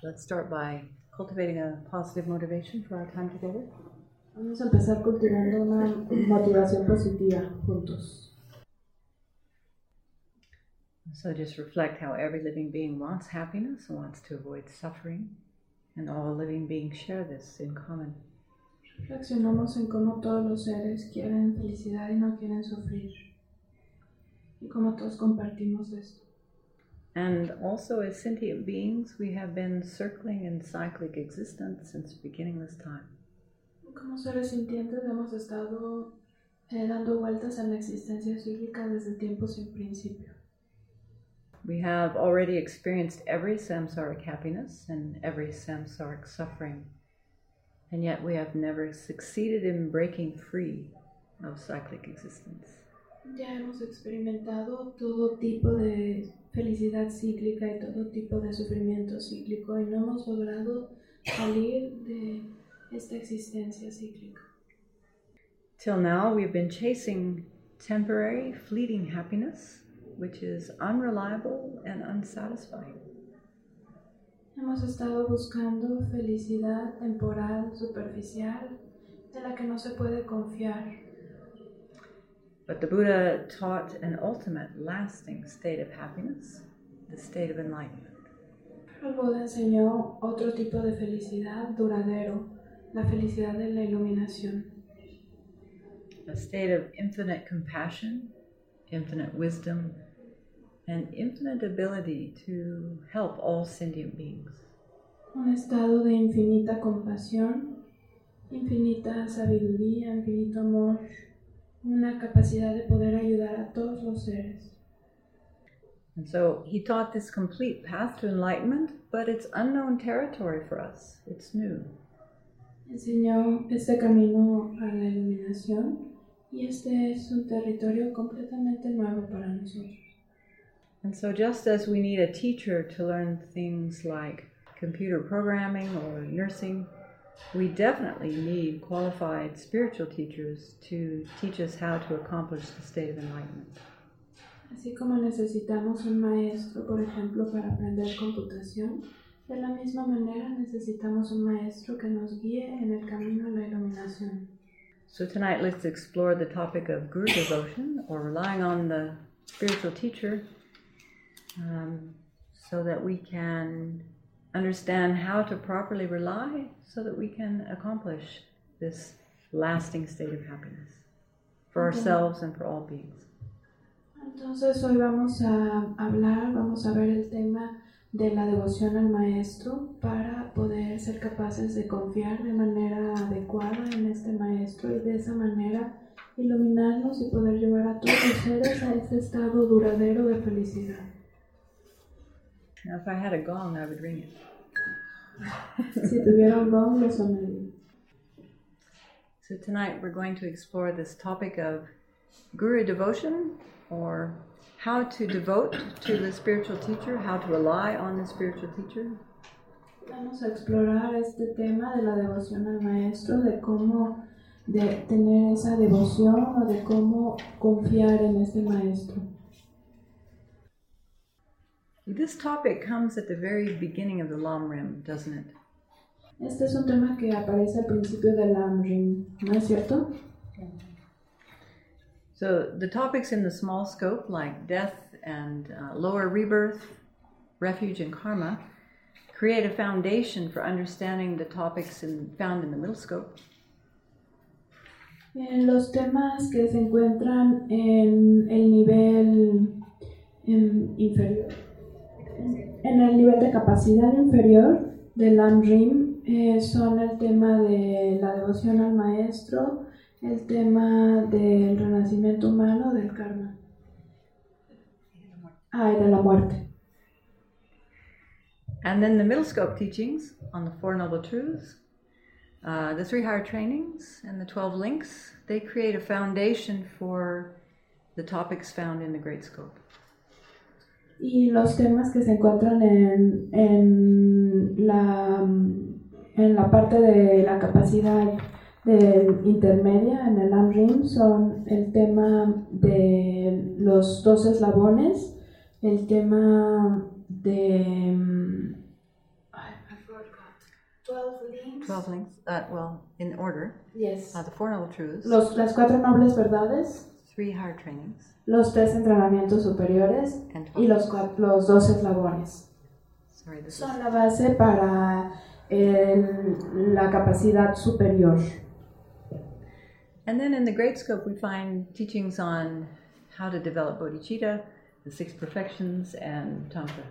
Let's start by cultivating a positive motivation for our time together. Vamos a empezar cultivando una motivación positiva juntos. So just reflect how every living being wants happiness and wants to avoid suffering, and all living beings share this in common. Reflexionamos en cómo todos los seres quieren felicidad y no quieren sufrir, y cómo todos compartimos esto. And also as sentient beings, we have been circling in cyclic existence since beginningless time. Como seres sintientes hemos estado dando vueltas en la existencia cíclica desde tiempos sin principio. We have already experienced every samsaric happiness and every samsaric suffering, and yet we have never succeeded in breaking free of cyclic existence. Ya hemos experimentado todo tipo de felicidad cíclica y todo tipo de sufrimiento cíclico y no hemos logrado salir de esta existencia cíclica. Till now, we've been chasing temporary, fleeting happiness, which is unreliable and unsatisfying. Hemos estado buscando felicidad temporal, superficial, de la que no se puede confiar. But the Buddha taught an ultimate, lasting state of happiness, the state of enlightenment. El Buda enseñó otro tipo de felicidad duradero, la felicidad de la iluminación. A state of infinite compassion, infinite wisdom, and infinite ability to help all sentient beings. Un estado de infinita compasión, infinita sabiduría, infinito amor, una capacidad de poder ayudar a todos los seres. And so he taught this complete path to enlightenment, but it's unknown territory for us. It's new. Enseñó este camino a la iluminación y este es un territorio completamente nuevo para nosotros. And so just as we need a teacher to learn things like computer programming or nursing, we definitely need qualified spiritual teachers to teach us how to accomplish the state of enlightenment. Así como necesitamos un maestro, por ejemplo, para aprender computación, de la misma manera necesitamos un maestro que nos guíe en el camino a la iluminación. So tonight let's explore the topic of guru devotion, or relying on the spiritual teacher, so that we can understand how to properly rely so that we can accomplish this lasting state of happiness for ourselves and for all beings. Entonces hoy vamos a ver el tema de la devoción al maestro para poder ser capaces de confiar de manera adecuada en este maestro y de esa manera iluminarnos y poder llevar a todos los seres a ese estado duradero de felicidad. Now, if I had a gong, I would ring it. Si tuviera un gong, lo sonaría. So tonight we're going to explore this topic of guru devotion, or how to devote to the spiritual teacher, how to rely on the spiritual teacher. Vamos a explorar este tema de la devoción al maestro, de cómo de tener esa devoción o de cómo confiar en este maestro. This topic comes at the very beginning of the Lam Rim, doesn't it? Este es un tema que aparece al principio del Lam Rim, ¿no es cierto? So the topics in the small scope, like death and lower rebirth, refuge and karma, create a foundation for understanding the topics found in the middle scope. Los temas que se encuentran en el nivel inferior, en el nivel de capacidad inferior del Lam Rim, son el tema de la devoción al maestro, el tema del renacimiento humano, del karma. Y de la muerte. And then the middle scope teachings on the Four Noble Truths, the 3 higher trainings, and the 12 links, they create a foundation for the topics found in the great scope. Y los temas que se encuentran en la parte de la capacidad intermedia en el Lam Rim son el tema de los 2 eslabones, el tema de 12 links. 12 links, in order. Yes. The Four Noble Truths. Las 4 nobles verdades. 3 hard trainings. Los 3 entrenamientos superiores. Y los 2 eslabones. Son la base para la capacidad superior. And then in the Great Scope we find teachings on how to develop bodhicitta, the 6 perfections, and tantra.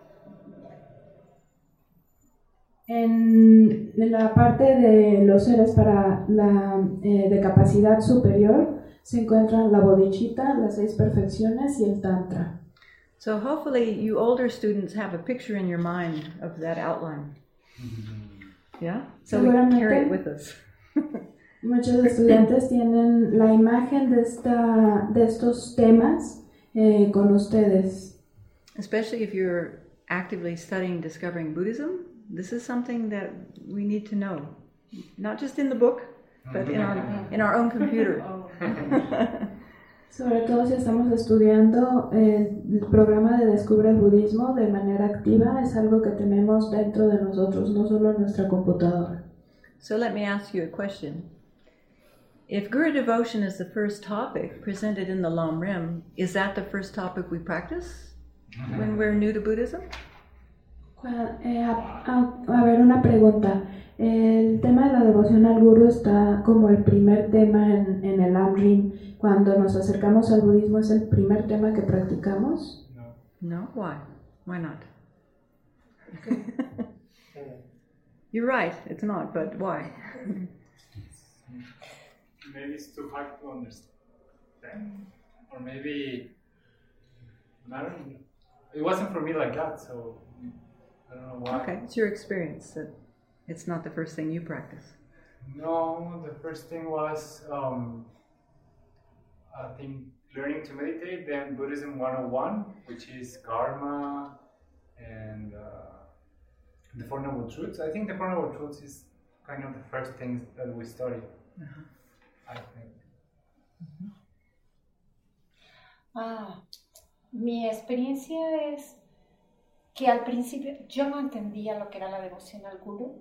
En la parte de los seres para la de capacidad superior se encuentran la bodhicitta, las 6 perfecciones y el tantra. So hopefully you older students have a picture in your mind of that outline. Yeah? So we can carry it with us. Muchos estudiantes tienen la imagen de estos temas con ustedes. Especially if you're actively studying Discovering Buddhism, this is something that we need to know. Not just in the book, but in our own computer. Sobre todo si estamos estudiando el programa de Descubre el Budismo de manera activa, es algo que tenemos dentro de nosotros, no solo en nuestra computadora. So let me ask you a question. If Guru Devotion is the first topic presented in the Lam Rim, is that the first topic we practice when we're new to Buddhism? A ver, una pregunta. El tema de la devoción al Guru está como el primer tema en el Lam Rim. Cuando nos acercamos al budismo, ¿es el primer tema que practicamos? No, why? Why not? You're right, it's not, but why? Maybe it's too hard to understand. Or maybe, I don't know. It wasn't for me like that, so I don't know why. Okay, it's your experience that it's not the first thing you practice. No, the first thing was, I think, learning to meditate, then Buddhism 101, which is karma and the Four Noble Truths. I think the Four Noble Truths is kind of the first things that we study, I think. Mi experiencia es que al principio yo no entendía lo que era la devoción al Guru.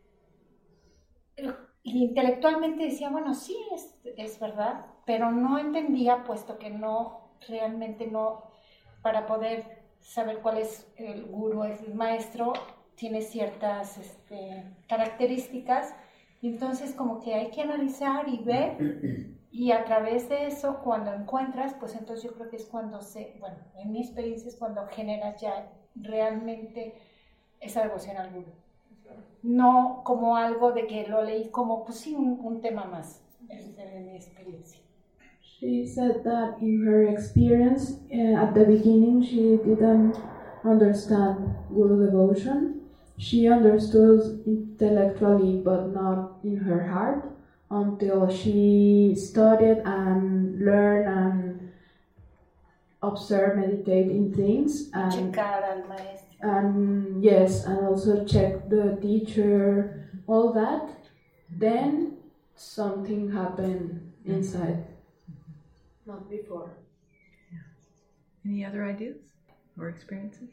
Intelectualmente decía, bueno, sí, es verdad, pero no entendía, puesto que realmente no, para poder saber cuál es el Guru, el maestro, tiene ciertas características, y entonces como que hay que analizar y ver, y a través de eso, cuando encuentras, pues entonces yo creo que es cuando en mi experiencia es cuando generas ya realmente esa devoción al Guru. No como algo de que lo leí como, pues sí, un tema más, en mi experiencia. She said that in her experience, at the beginning, she didn't understand Guru devotion. She understood intellectually, but not in her heart, until she studied and learned and observed, meditate in things. And checar al maestro. And yes, and also check the teacher, all that. Then something happened inside. Not before. Yeah. Any other ideas or experiences?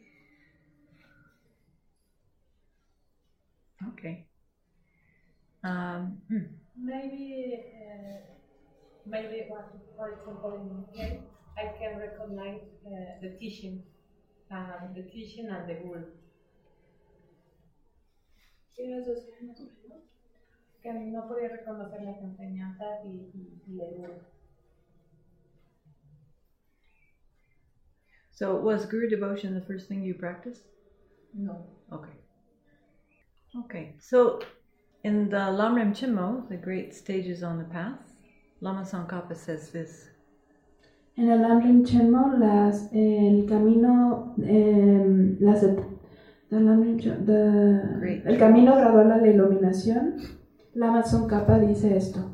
Okay. Maybe for example, in here, I can recognize the teaching and the Guru. Que no podía reconocer las enseñanzas y el Guru. So was Guru devotion the first thing you practiced? No. Okay. Okay, so in the Lamrim Chenmo, the Great Stages on the Path, Lama Tsongkhapa says this. En el Lamrim Chenmo, el camino, el camino gradual a la iluminación, Lama Tsongkhapa dice esto.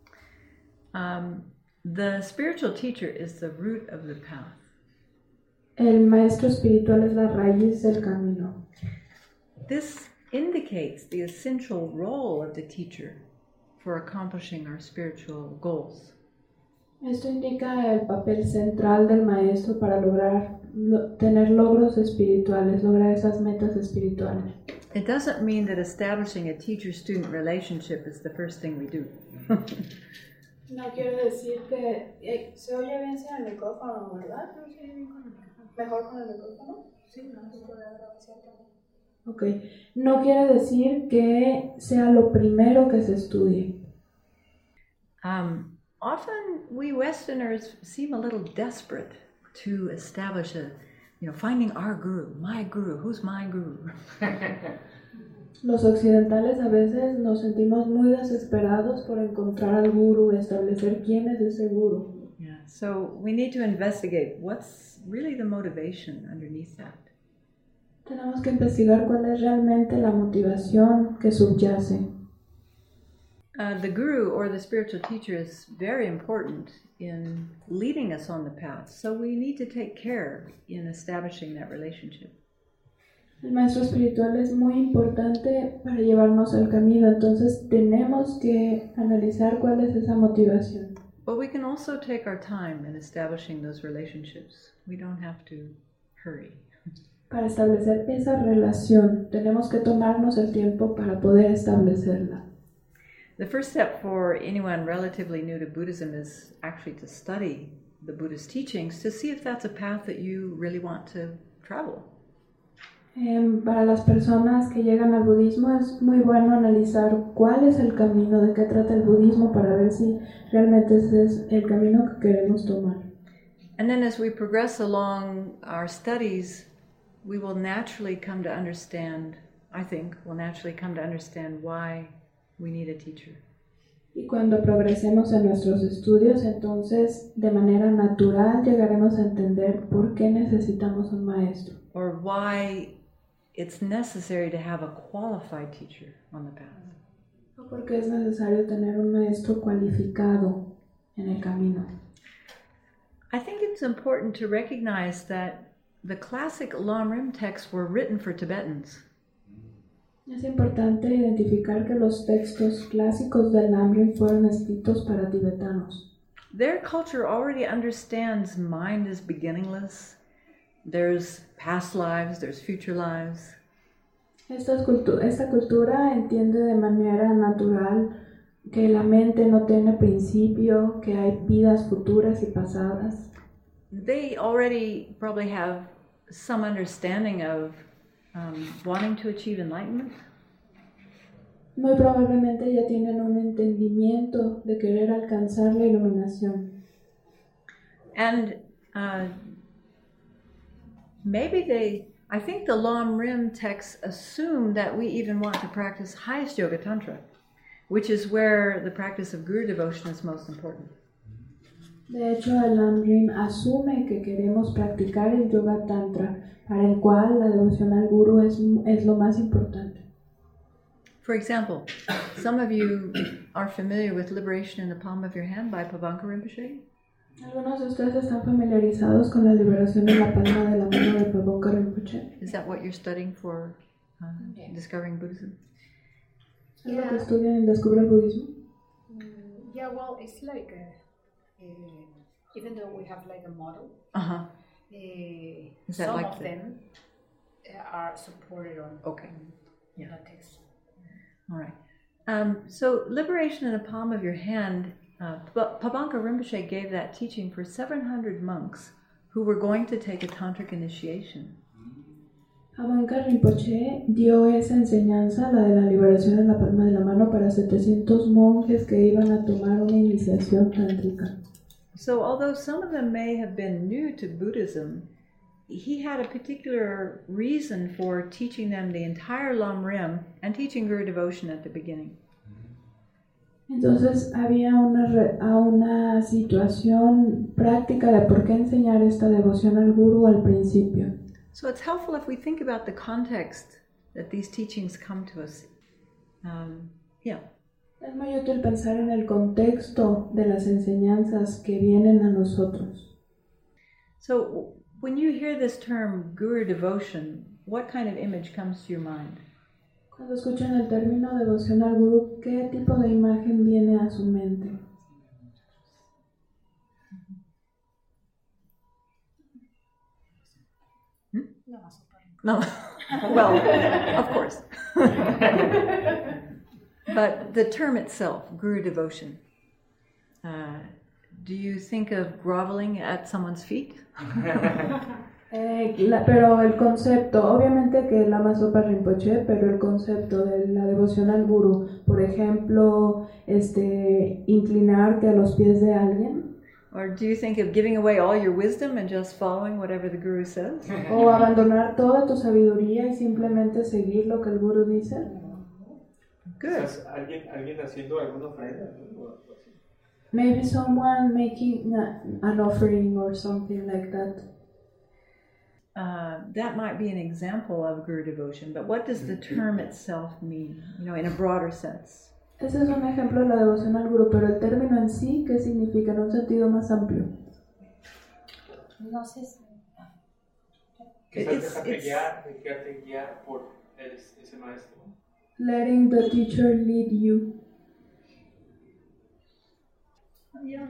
The spiritual teacher is the root of the path. El maestro espiritual es la raíz del camino. This indicates the essential role of the teacher for accomplishing our spiritual goals. Esto indica el papel central del maestro para lograr tener logros espirituales, lograr esas metas espirituales. It doesn't mean that establishing a teacher-student relationship is the first thing we do. No quiero decir que se oye bien sin el micrófono, ¿verdad? No se oye bien con el micrófono. ¿Mejor con el micrófono? Sí, no, se puede grabación. Ok, no quiere decir que sea lo primero que se estudie. Often we Westerners seem a little desperate to establish finding our guru, my guru, who's my guru? Los occidentales a veces nos sentimos muy desesperados por encontrar al guru, establecer quién es ese guru. Yeah, so we need to investigate what's really the motivation underneath that. Tenemos que investigar cuál es realmente la motivación que subyace. The guru or the spiritual teacher is very important in leading us on the path, so we need to take care in establishing that relationship. El maestro espiritual es muy importante para llevarnos al camino, entonces tenemos que analizar cuál es esa motivación. But we can also take our time in establishing those relationships. We don't have to hurry. Para establecer esa relación, tenemos que tomarnos el tiempo para poder establecerla. The first step for anyone relatively new to Buddhism is actually to study the Buddhist teachings to see if that's a path that you really want to travel. Para las personas que llegan al budismo es muy bueno analizar cuál es el camino, de qué trata el budismo, para ver si realmente ese es el camino que queremos tomar. And then as we progress along our studies, we will naturally come to understand, I think, why we need a teacher. Y cuando progresemos en nuestros estudios, entonces de manera natural llegaremos a entender por qué necesitamos un maestro. Or why it's necessary to have a qualified teacher on the path. O por qué es necesario tener un maestro cualificado en el camino. I think it's important to recognize that the classic Lam Rim texts were written for Tibetans. Es importante identificar que los textos clásicos del Lam Rim fueron escritos para tibetanos. Their culture already understands mind is beginningless. There's past lives, there's future lives. Esta cultura entiende de manera natural que la mente no tiene principio, que hay vidas futuras y pasadas. They already probably have some understanding of wanting to achieve enlightenment. Muy probablemente ya tienen un entendimiento de querer alcanzar la iluminación. And I think the Lam Rim texts assume that we even want to practice highest Yoga Tantra, which is where the practice of Guru devotion is most important. De hecho, el Lam Rim asume que queremos practicar el Yoga Tantra, para el cual la devoción al Guru es lo más importante. For example, some of you are familiar with Liberation in the Palm of Your Hand by Pavanka Rinpoche. Algunos de ustedes están familiarizados con la liberación en la palma de la mano de Pavanka Rinpoche. Is that what you're studying for discovering Buddhism? ¿Es lo que estudian en Descubre el Budismo? Yeah, well, it's like even though we have like a model, some like of them are supported on Yeah. the text. All right. So Liberation in the Palm of Your Hand, Pavanka Rinpoche gave that teaching for 700 monks who were going to take a tantric initiation. Pavanka Rinpoche dio esa enseñanza, la de la liberación en la palma de la mano, para 700 monjes que iban a tomar una iniciación tántrica. So although some of them may have been new to Buddhism, he had a particular reason for teaching them the entire Lam Rim and teaching Guru devotion at the beginning. Entonces había una situación práctica de por qué enseñar esta devoción al Guru al principio. So it's helpful if we think about the context that these teachings come to us. Es muy útil pensar en el contexto de las enseñanzas que vienen a nosotros. So when you hear this term Guru devotion, what kind of image comes to your mind? Cuando escuchan el término devoción al Guru, ¿qué tipo de imagen viene a su mente? No. Well, of course. But the term itself, guru devotion, do you think of groveling at someone's feet? Pero el concepto, obviamente que Lama Zopa Rinpoche, pero el concepto de la devoción al gurú, por ejemplo, inclinarte a los pies de alguien, Or do you think of giving away all your wisdom and just following whatever the guru says? o abandonar toda tu sabiduría y simplemente seguir lo que el gurú dice. Good. Quizás alguien haciendo alguna ofrenda, ¿no? O algo así. Maybe someone making an offering or something like that. That might be an example of guru devotion, but what does the term itself mean, in a broader sense? Ese es un ejemplo de la devoción al gurú, pero el término en sí, ¿qué significa en un sentido más amplio? No sé si... Quizás dejarte guiar por ese maestro. Letting the teacher lead you. Yeah,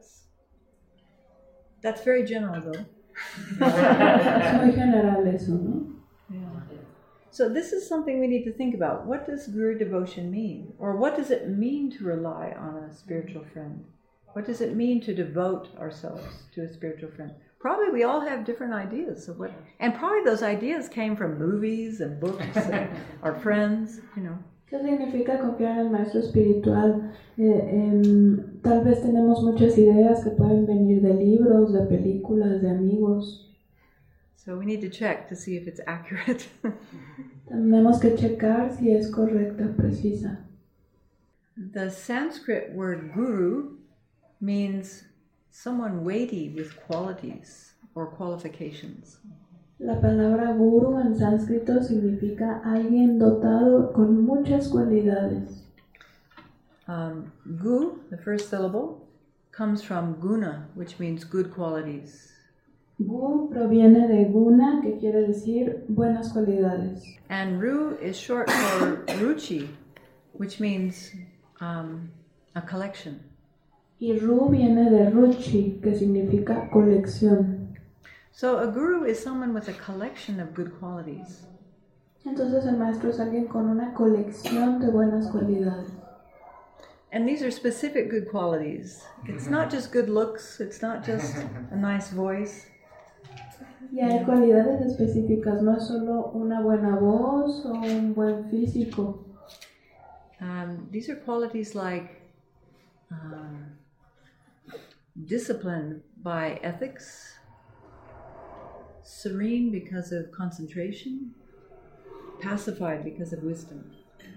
that's very general, though. Es muy general eso, ¿no? Yeah. So this is something we need to think about. What does guru devotion mean? Or what does it mean to rely on a spiritual friend? What does it mean to devote ourselves to a spiritual friend? Probably we all have different ideas of what, and probably those ideas came from movies and books and our friends, ¿Qué significa confiar en el maestro espiritual? Tal vez tenemos muchas ideas que pueden venir de libros, de películas, de amigos. So we need to check to see if it's accurate. Tenemos que checar si es correcta, precisa. The Sanskrit word guru means someone weighty with qualities or qualifications. La palabra guru en sánscrito significa alguien dotado con muchas cualidades. Gu, the first syllable, comes from guna, which means good qualities. Gu proviene de guna, que quiere decir buenas cualidades. And ru is short for ruchi, which means a collection. Y ru viene de ruchi, que significa colección. So a guru is someone with a collection of good qualities. Entonces el maestro es alguien con una colección de buenas cualidades. And these are specific good qualities. It's not just good looks, it's not just a nice voice. Y hay cualidades específicas, no es solo una buena voz o un buen físico. These are qualities like discipline by ethics, serene because of concentration, pacified because of wisdom.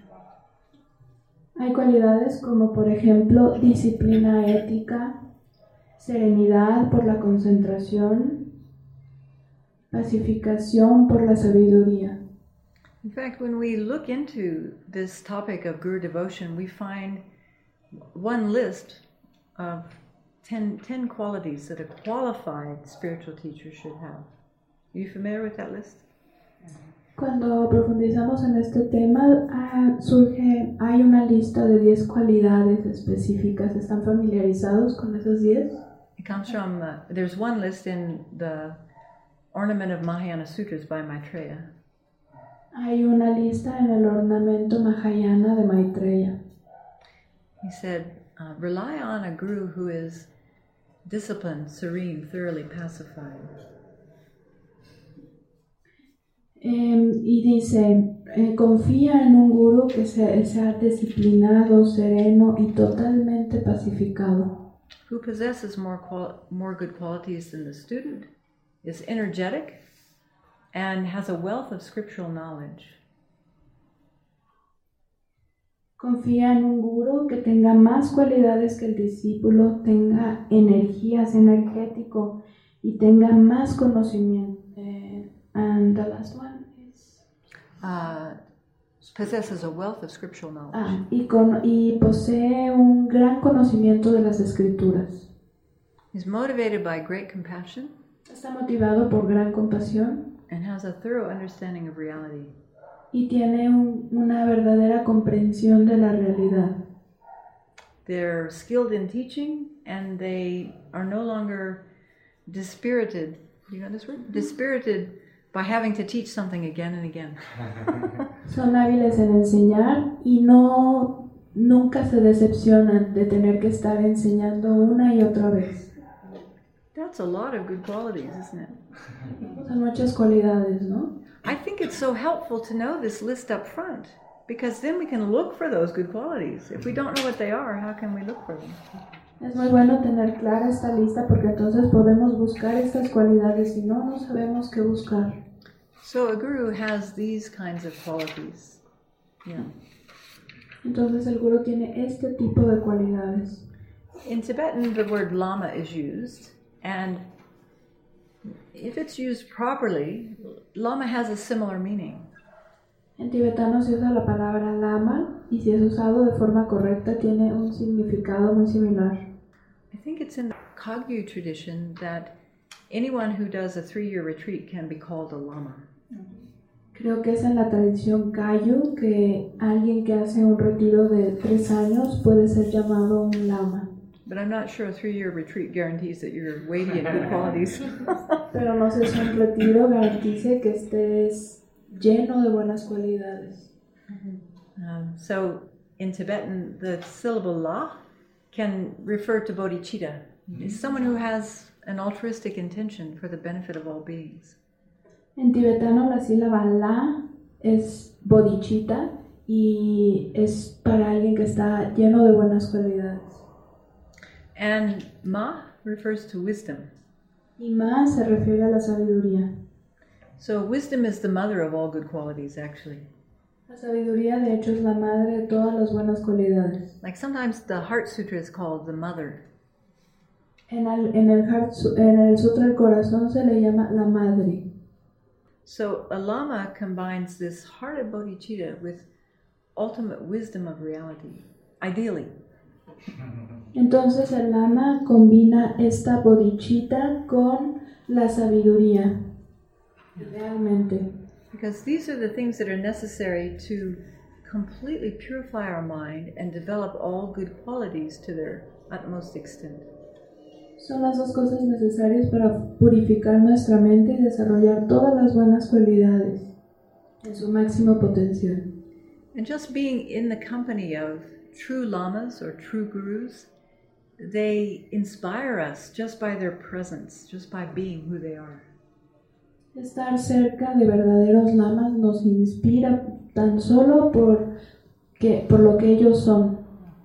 Hay cualidades como por ejemplo disciplina ética, serenidad por la concentración, pacificación por la sabiduría. In fact, when we look into this topic of guru devotion, we find one list of 10 qualities that a qualified spiritual teacher should have. Are you familiar with that list? Cuando profundizamos en este tema, hay una lista de 10 cualidades específicas. ¿Están familiarizados con esas 10? It comes from, there's one list in the Ornament of Mahayana Sutras by Maitreya. Hay una lista en el ornamento Mahayana de Maitreya. He said, rely on a guru who is disciplined, serene, thoroughly pacified. Y dice, confía en un gurú que sea disciplinado, sereno y totalmente pacificado. Who possesses more good qualities than the student, is energetic, and has a wealth of scriptural knowledge. Confía en un gurú que tenga más cualidades que el discípulo, tenga energía, es energético y tenga más conocimiento. And the last one is... possesses a wealth of scriptural knowledge. Y posee un gran conocimiento de las escrituras. He's motivated by great compassion. Está motivado por gran compasión. And has a thorough understanding of reality. Y tiene una verdadera comprensión de la realidad. They're skilled in teaching and they are no longer dispirited. Do you know this word? Dispirited by having to teach something again and again. Son hábiles en enseñar y nunca se decepcionan de tener que estar enseñando una y otra vez. That's a lot of good qualities, isn't it? Son muchas cualidades, ¿no? I think it's so helpful to know this list up front, because then we can look for those good qualities. If we don't know what they are, how can we look for them? Es muy bueno tener clara esta lista porque entonces podemos buscar estas cualidades y no sabemos qué buscar. So a guru has these kinds of qualities. Yeah. Entonces el gurú tiene este tipo de cualidades. In Tibetan, the word lama is used, and if it's used properly, lama has a similar meaning. En tibetano se usa la palabra lama y si es usado de forma correcta tiene un significado muy similar. I think it's in the Kagyu tradition that anyone who does a 3-year retreat can be called a lama. Creo que es en la tradición Kagyu que alguien que hace un retiro de 3 años puede ser llamado un lama. But I'm not sure a 3-year retreat guarantees that you're weighty in good qualities. Pero no sé si un retiro garantice que estés lleno de buenas cualidades. So in Tibetan, the syllable la can refer to bodhicitta. It's someone who has an altruistic intention for the benefit of all beings. En tibetano la sílaba la es bodhicitta y es para alguien que está lleno de buenas cualidades. And ma refers to wisdom. Y ma se refiere a la sabiduría. So wisdom is the mother of all good qualities, actually. La sabiduría de hecho es la madre de todas las buenas cualidades. Like sometimes the Heart Sutra is called the mother. En el Sutra del Corazón se le llama la madre. So a lama combines this heart of bodhicitta with ultimate wisdom of reality, ideally. Entonces el lama combina esta bodhicitta con la sabiduría, idealmente. Because these are the things that are necessary to completely purify our mind and develop all good qualities to their utmost extent. Son las dos cosas necesarias para purificar nuestra mente y desarrollar todas las buenas cualidades en su máximo potencial. And just being in the company of true lamas or true gurus, they inspire us just by their presence, just by being who they are. Estar cerca de verdaderos lamas nos inspira tan solo por lo que ellos son.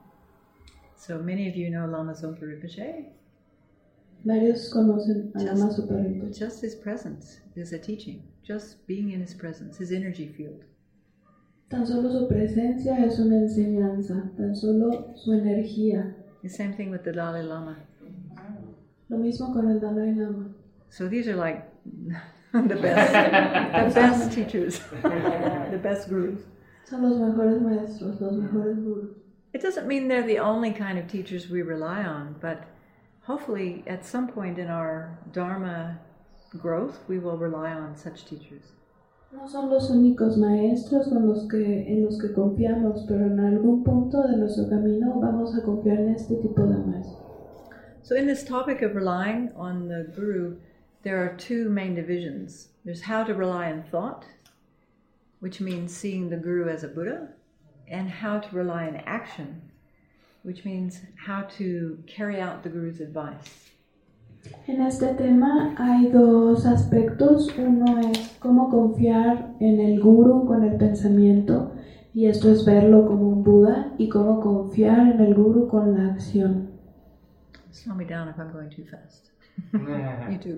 So many of you know Lama Zopa Rinpoche. Varios conocen a Lama Zopa Rinpoche. Just his presence is a teaching. Just being in his presence, his energy field. Tan solo su presencia es una enseñanza, tan solo su energía. The same thing with the Dalai Lama. Lo mismo con el Dalai Lama. So these are like the best teachers, the best gurus. Son los mejores maestros, los mejores gurus. It doesn't mean they're the only kind of teachers we rely on, but hopefully at some point in our Dharma growth, we will rely on such teachers. No son los únicos maestros en los que confiamos, pero en algún punto de nuestro camino vamos a confiar en este tipo de maestros. So in this topic of relying on the guru, there are 2 main divisions. There's how to rely on thought, which means seeing the guru as a Buddha, and how to rely on action, which means how to carry out the guru's advice. En este tema hay 2 aspectos. Uno es cómo confiar en el guru con el pensamiento, y esto es verlo como un Buda, y cómo confiar en el guru con la acción. Slow me down if I'm going too fast. You too.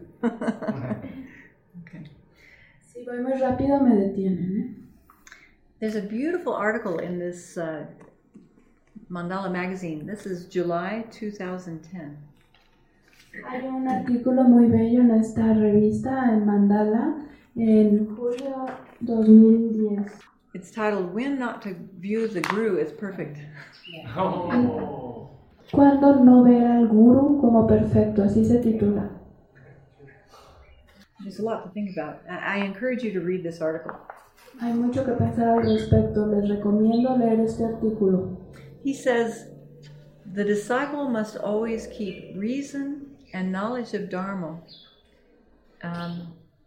Okay. Si voy muy rápido me detienen, ¿eh? There's a beautiful article in this Mandala magazine. This is July 2010. Hay un artículo muy bello en esta revista, en Mandala, en julio 2010. It's titled When Not to View the Guru as Perfect. Oh. ¿Cuándo no ver al guru como perfecto? Así se titula. There's a lot to think about. I encourage you to read this article. Hay mucho que pensar al respecto. Les recomiendo leer este artículo. He says, the disciple must always keep reason and knowledge of Dharma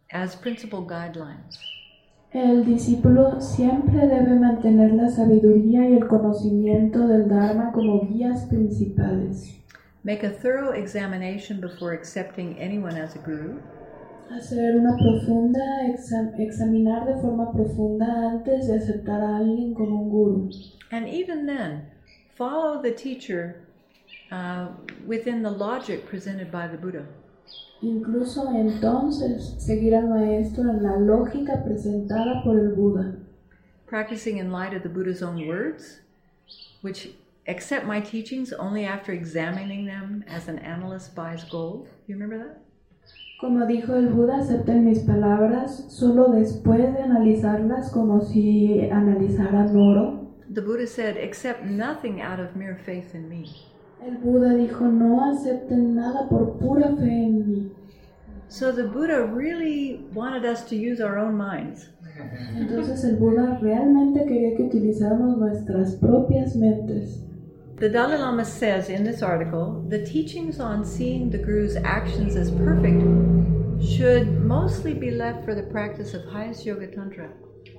as principal guidelines. El discípulo siempre debe mantener la sabiduría y el conocimiento del Dharma como guías principales. Make a thorough examination before accepting anyone as a guru. Hacer una profunda, examinar de forma profunda antes de aceptar a alguien como un guru. And even then, follow the teacher within the logic presented by the Buddha. Incluso entonces seguir al maestro en la lógica presentada por el Buda. Practicing in light of the Buddha's own words, which accept my teachings only after examining them as an analyst buys gold. Do you remember that? Como dijo el Buda, acepten mis palabras solo después de analizarlas como si analizaran oro. The Buddha said, accept nothing out of mere faith in me. El Buda dijo, no acepten nada por pura fe en mí. So the Buddha really wanted us to use our own minds. Entonces el Buda realmente quería que utilizáramos nuestras propias mentes. The Dalai Lama says in this article, the teachings on seeing the Guru's actions as perfect should mostly be left for the practice of highest Yoga Tantra.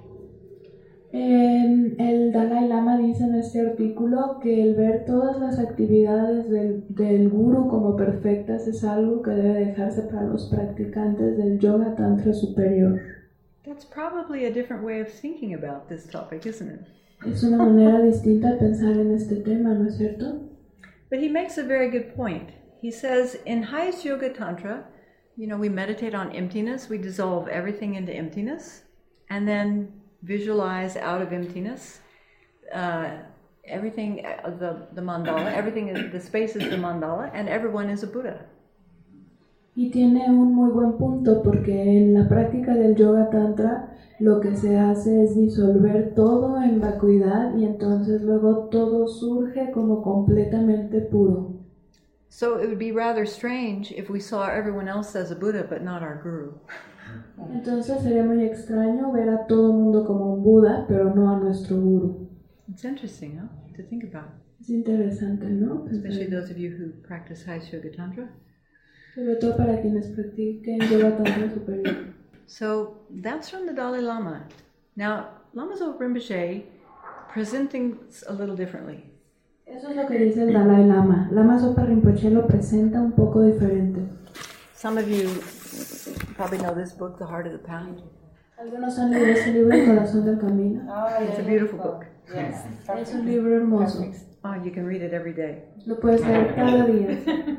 El Dalai Lama dice en este artículo que el ver todas las actividades del Guru como perfectas es algo que debe dejarse para los practicantes del Yoga Tantra superior. That's probably a different way of thinking about this topic, isn't it? Es una manera distinta de pensar en este tema, ¿no es cierto? But he makes a very good point. He says, in highest Yoga Tantra, we meditate on emptiness, we dissolve everything into emptiness, and then visualize out of emptiness everything, the mandala, everything, the space is the mandala, and everyone is a Buddha. Y tiene un muy buen punto porque en la práctica del Yoga Tantra lo que se hace es disolver todo en vacuidad y entonces luego todo surge como completamente puro. So it would be rather strange if we saw everyone else as a Buddha but not our Guru. Entonces sería muy extraño ver a todo mundo como un Buda pero no a nuestro Guru. It's interesting, huh? To think about. Es interesante, ¿no? Especially those of you who practice Highest Yoga Tantra. Sobre todo para quienes practiquen Yoga Tantra superior. So that's from the Dalai Lama. Now, Lama Zopa Rinpoche presents things a little differently. Eso es lo que dice el Dalai Lama. Lama Zopa Rinpoche lo presenta un poco diferente. Some of you probably know this book, The Heart of the Path. Algunos han leído este libro, El Corazón del Camino. It's a beautiful book. Yes. Es un libro hermoso. Oh, you can read it every day. Lo puedes leer cada día.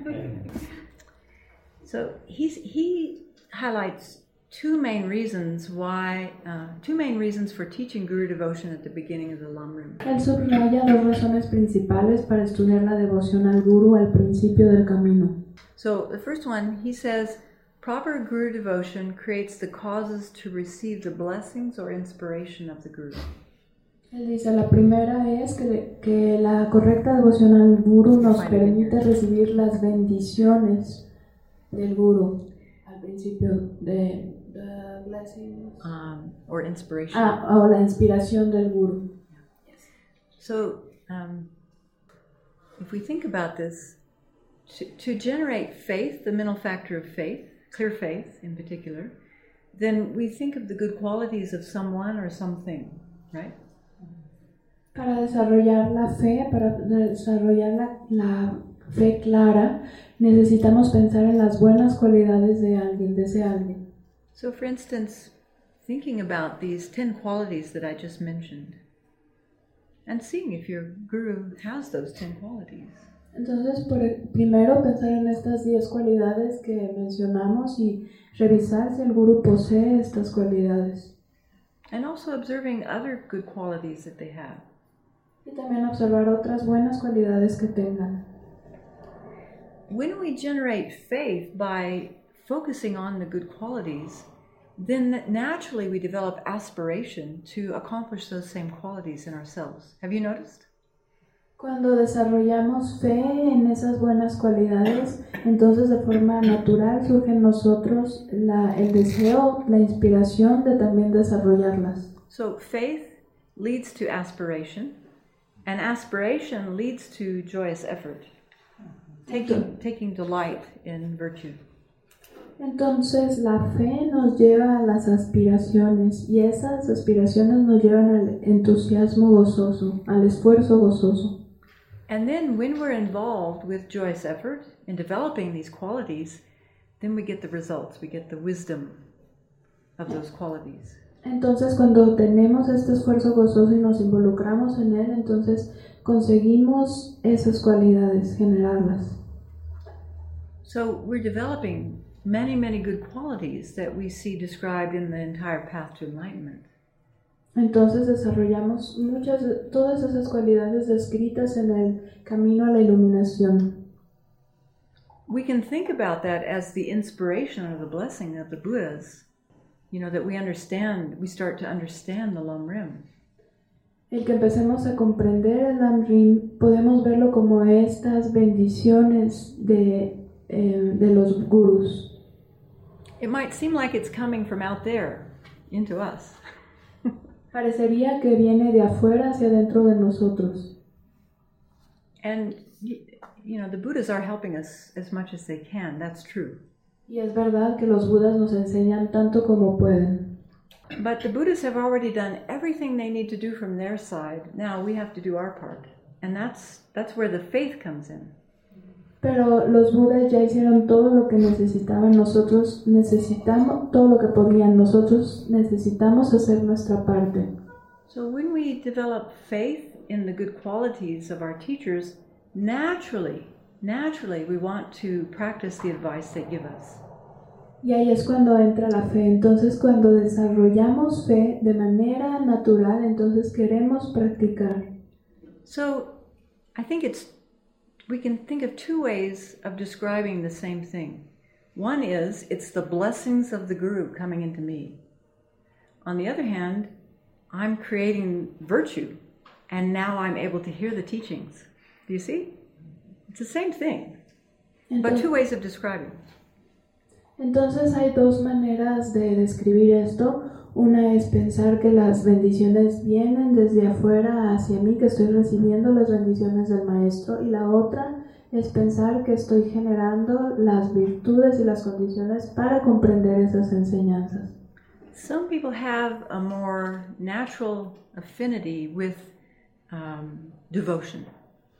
So he highlights two main reasons for teaching Guru devotion at the beginning of the Lamrim. Él subraya dos razones principales para estudiar la devoción al Guru al principio del camino. So the first one, he says, proper Guru devotion creates the causes to receive the blessings or inspiration of the Guru. Él dice, la primera es que la correcta devoción al Guru nos permite recibir las bendiciones del Guru al principio de the blessings or inspiration. O la inspiración del Guru. So if we think about this, to generate faith, the mental factor of faith, clear faith in particular, then we think of the good qualities of someone or something, right? Para desarrollar la fe, para desarrollar la fe clara, necesitamos pensar en las buenas cualidades de alguien, de ese alguien. So for instance, thinking about these 10 qualities that I just mentioned, and seeing if your Guru has those 10 qualities. Entonces, primero pensar en estas 10 cualidades que mencionamos y revisar si el Guru posee estas cualidades. And also observing other good qualities that they have. Y también observar otras buenas cualidades que tengan. When we generate faith by focusing on the good qualities, then naturally we develop aspiration to accomplish those same qualities in ourselves. Have you noticed? Cuando desarrollamos fe en esas buenas cualidades, entonces de forma natural surge en nosotros el deseo, la inspiración de también desarrollarlas. So faith leads to aspiration, and aspiration leads to joyous effort, taking delight in virtue. Entonces la fe nos lleva a las aspiraciones y esas aspiraciones nos llevan al entusiasmo gozoso, al esfuerzo gozoso. And then when we're involved with joyous effort in developing these qualities, then we get the results, we get the wisdom of those qualities. Entonces cuando tenemos este esfuerzo gozoso y nos involucramos en él, entonces conseguimos esas cualidades, generarlas. So we're developing many, many good qualities that we see described in the entire path to enlightenment. Entonces desarrollamos todas esas cualidades descritas en el camino a la iluminación. We can think about that as the inspiration or the blessing of the Buddhas, that we start to understand the Lam Rim. El que empecemos a comprender el Lam Rim, podemos verlo como estas bendiciones de los gurus. It might seem like it's coming from out there into us. Parecería que viene de afuera hacia dentro de nosotros. And, the Buddhas are helping us as much as they can, that's true. Y es verdad que los Budas nos enseñan tanto como pueden. But the Buddhas have already done everything they need to do from their side. Now we have to do our part. And that's where the faith comes in. Pero los Budas ya hicieron todo lo que necesitaban. Nosotros necesitamos todo lo que podían. Nosotros necesitamos hacer nuestra parte. So when we develop faith in the good qualities of our teachers, naturally we want to practice the advice they give us. Y ahí es cuando entra la fe. Entonces cuando desarrollamos fe de manera natural, entonces queremos practicar. So I think we can think of two ways of describing the same thing. One is, it's the blessings of the Guru coming into me. On the other hand, I'm creating virtue, and now I'm able to hear the teachings. Do you see? It's the same thing, but two ways of describing. Entonces hay dos maneras de describir esto. Una es pensar que las bendiciones vienen desde afuera hacia mí, que estoy recibiendo las bendiciones del maestro, y la otra es pensar que estoy generando las virtudes y las condiciones para comprender esas enseñanzas. Some people have a more natural affinity with devotion.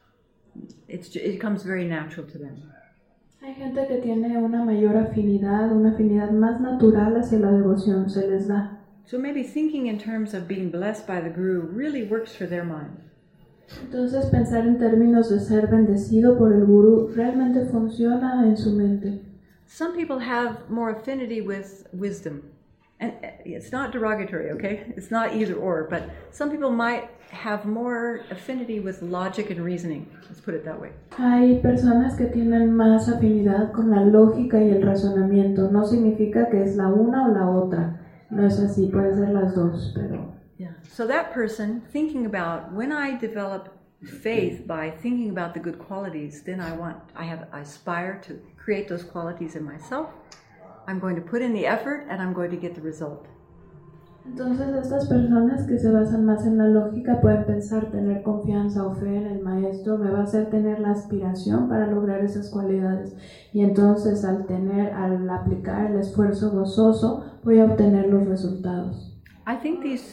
It comes very natural to them. Hay gente que tiene una mayor afinidad, una afinidad más natural hacia la devoción, se les da. So maybe thinking in terms of being blessed by the Guru really works for their mind. Entonces pensar en términos de ser bendecido por el Gurú realmente funciona en su mente. Some people have more affinity with wisdom. And it's not derogatory, okay? It's not either or, but some people might have more affinity with logic and reasoning. Let's put it that way. Hay personas que tienen más afinidad con la lógica y el razonamiento. No significa que es la una o la otra. No es así, pueden ser las dos, pero... Yeah. So that person thinking about, when I develop faith by thinking about the good qualities, then I aspire to create those qualities in myself. I'm going to put in the effort and I'm going to get the result. Entonces estas personas que se basan más en la lógica pueden pensar tener confianza o fe en el maestro me va a hacer tener la aspiración para lograr esas cualidades y entonces al aplicar el esfuerzo gozoso voy a obtener los resultados. I think these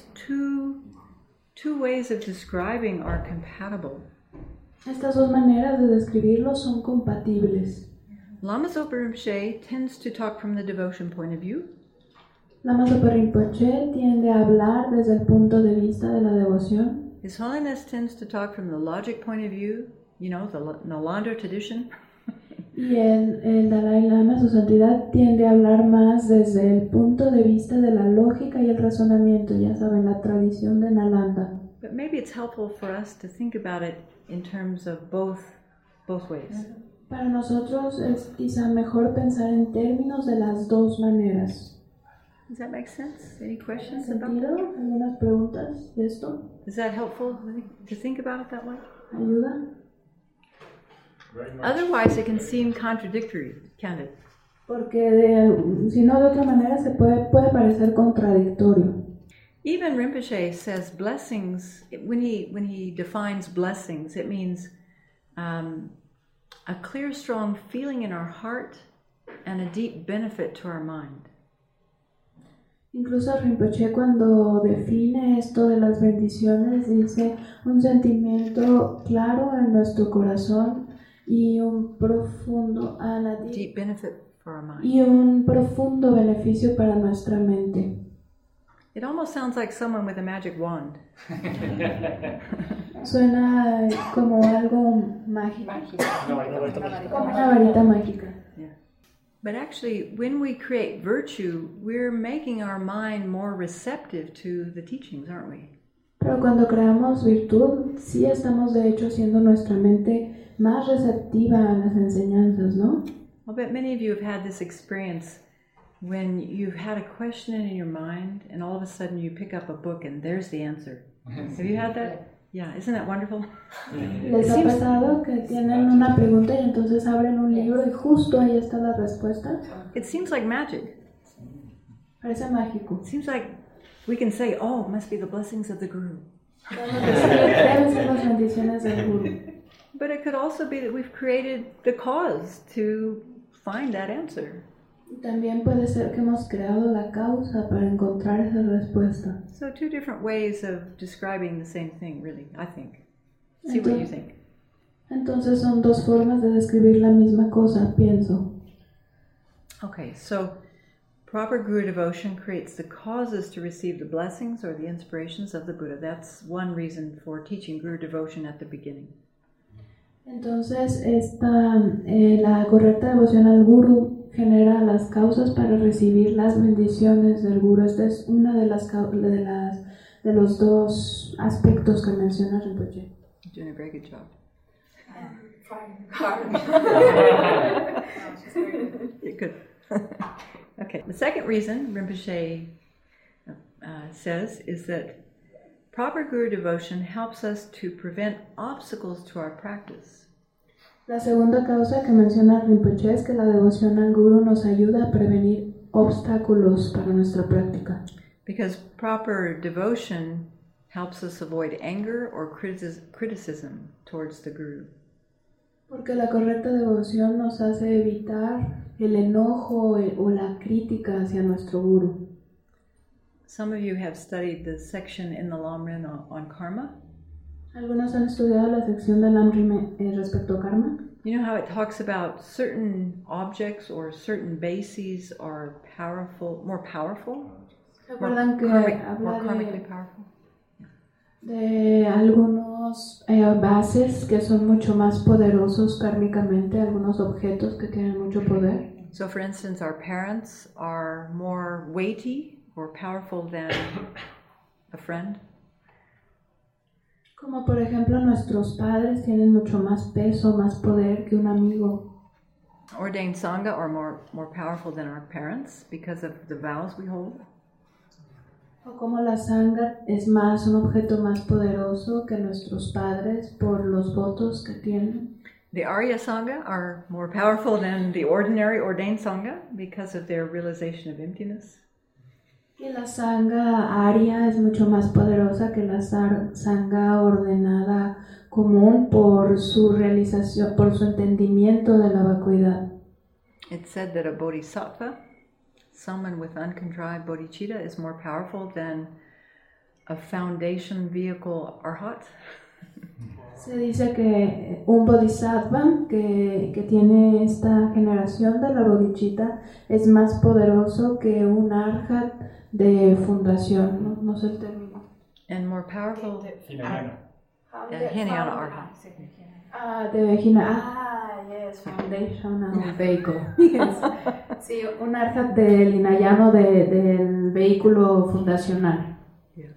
two ways of describing are compatible. Estas dos maneras de describirlo son compatibles. Lama Zopa Rinpoche tends to talk from the devotion point of view. Lama Zopa Rinpoche tiende a hablar desde el punto de vista de la devoción. His Holiness tends to talk from the logic point of view, the Nalanda tradition. Y el Dalai Lama, su santidad, tiende a hablar más desde el punto de vista de la lógica y el razonamiento, ya saben, la tradición de Nalanda. But maybe it's helpful for us to think about it in terms of both ways. Para nosotros es quizá mejor pensar en términos de las dos maneras. Does that make sense? Any questions about ¿Sentido? that? ¿Algunas preguntas de esto? Is that helpful to think about it that way? ¿Ayuda? Otherwise, it can seem contradictory, can't it? Porque si no, de otra manera se puede parecer contradictorio. Even Rinpoche says blessings, when he defines blessings, it means a clear, strong feeling in our heart and a deep benefit to our mind. Incluso Rinpoche cuando define esto de las bendiciones dice un sentimiento claro en nuestro corazón y un profundo Deep benefit for our mind. y un profundo beneficio para nuestra mente. It almost sounds like someone with a magic wand. Suena como algo mágico, como una varita mágica. But actually, when we create virtue, we're making our mind more receptive to the teachings, aren't we? Pero cuando creamos virtud, sí estamos de hecho haciendo nuestra mente más receptiva a las enseñanzas, ¿no? I'll bet many of you have had this experience when you've had a question in your mind and all of a sudden you pick up a book and there's the answer. Have you had that? Yeah, isn't that wonderful? ¿Les ha pasado que tienen una pregunta y entonces abren un libro y justo ahí está la respuesta? It seems like magic. Parece mágico. It seems like we can say, oh, it must be the blessings of the Guru. Deben ser las bendiciones del Guru. But it could also be that we've created the cause to find that answer. Y también puede ser que hemos creado la causa para encontrar esa respuesta. So two different ways of describing the same thing, really, I think. See what you think. Entonces son dos formas de describir la misma cosa, pienso. Okay, so proper Guru devotion creates the causes to receive the blessings or the inspirations of the Buddha. That's one reason for teaching Guru devotion at the beginning. Entonces la correcta devoción al Guru genera las causas para recibir las bendiciones del Guru. Esta es una de los dos aspectos que menciona Rinpoche. You're doing a very good job. You're good. Okay, the second reason Rinpoche says is that proper Guru devotion helps us to prevent obstacles to our practice. La segunda causa que menciona Rinpoche es que la devoción al Guru nos ayuda a prevenir obstáculos para nuestra práctica. Because proper devotion helps us avoid anger or criticism towards the Guru. Porque la correcta devoción nos hace evitar el enojo o la crítica hacia nuestro Guru. Some of you have studied the section in the Lamrim on karma. Algunos han estudiado la sección del Lamrim respecto a karma. You know how it talks about certain objects or certain bases are more powerful? ¿Recuerdan que more habla karmically powerful? de algunos bases que son mucho más poderosos kármicamente, algunos objetos que tienen mucho poder? So for instance, our parents are more weighty or powerful than a friend. Como por ejemplo nuestros padres tienen mucho más peso, más poder que un amigo. Ordained Sangha are more powerful than our parents because of the vows we hold. O como la sangha es un objeto más poderoso que nuestros padres por los votos que tienen. The Arya Sangha are more powerful than the ordinary ordained Sangha because of their realization of emptiness. Y la sangha arya es mucho más poderosa que la sangha ordenada común por su realización, por su entendimiento de la vacuidad. It's said that a bodhisattva, someone with uncontrived bodhicitta, is more powerful than a foundation vehicle arhat. Se dice que un bodhisattva que tiene esta generación de la bodhicitta es más poderoso que un arhat de fundación, no sé el término. And more powerful Hinayana. Hinayana arhat. Yes, foundational vehicle. Yes. Sí, un arhat del hinayano del vehículo fundacional. Yes.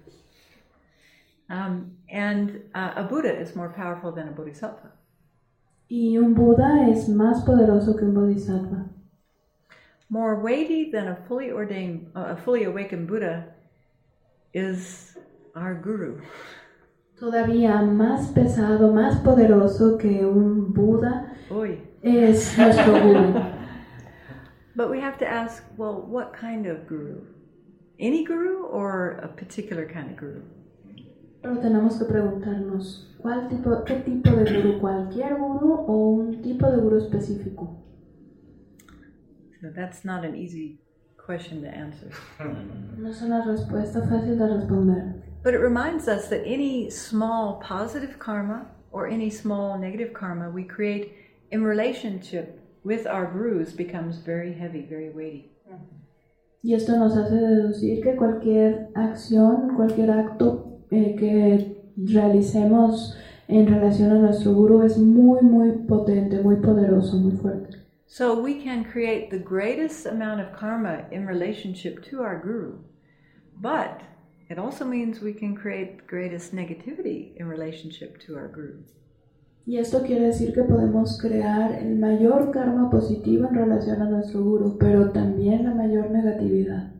And a Buddha is more powerful than a bodhisattva. Y un Buda es más poderoso que un bodhisattva. More weighty than a fully awakened Buddha is our Guru. Todavía más pesado, más poderoso que un Buda Oy. es nuestro Guru. But we have to ask, well, what kind of Guru? Any Guru or a particular kind of Guru? Pero tenemos que preguntarnos, ¿qué tipo de Guru? ¿Cualquier Guru o un tipo de Guru específico? So that's not an easy question to answer. No es una respuesta fácil de responder. But it reminds us that any small positive karma or any small negative karma we create in relationship with our gurus becomes very heavy, very weighty. Y esto nos hace deducir que cualquier acción, cualquier acto que realicemos en relación a nuestro guru es muy, muy potente, muy poderoso, muy fuerte. So we can create the greatest amount of karma in relationship to our guru, but it also means we can create the greatest negativity in relationship to our guru. Y esto quiere decir que podemos crear el mayor karma positivo en relación a nuestro guru, pero también la mayor negatividad.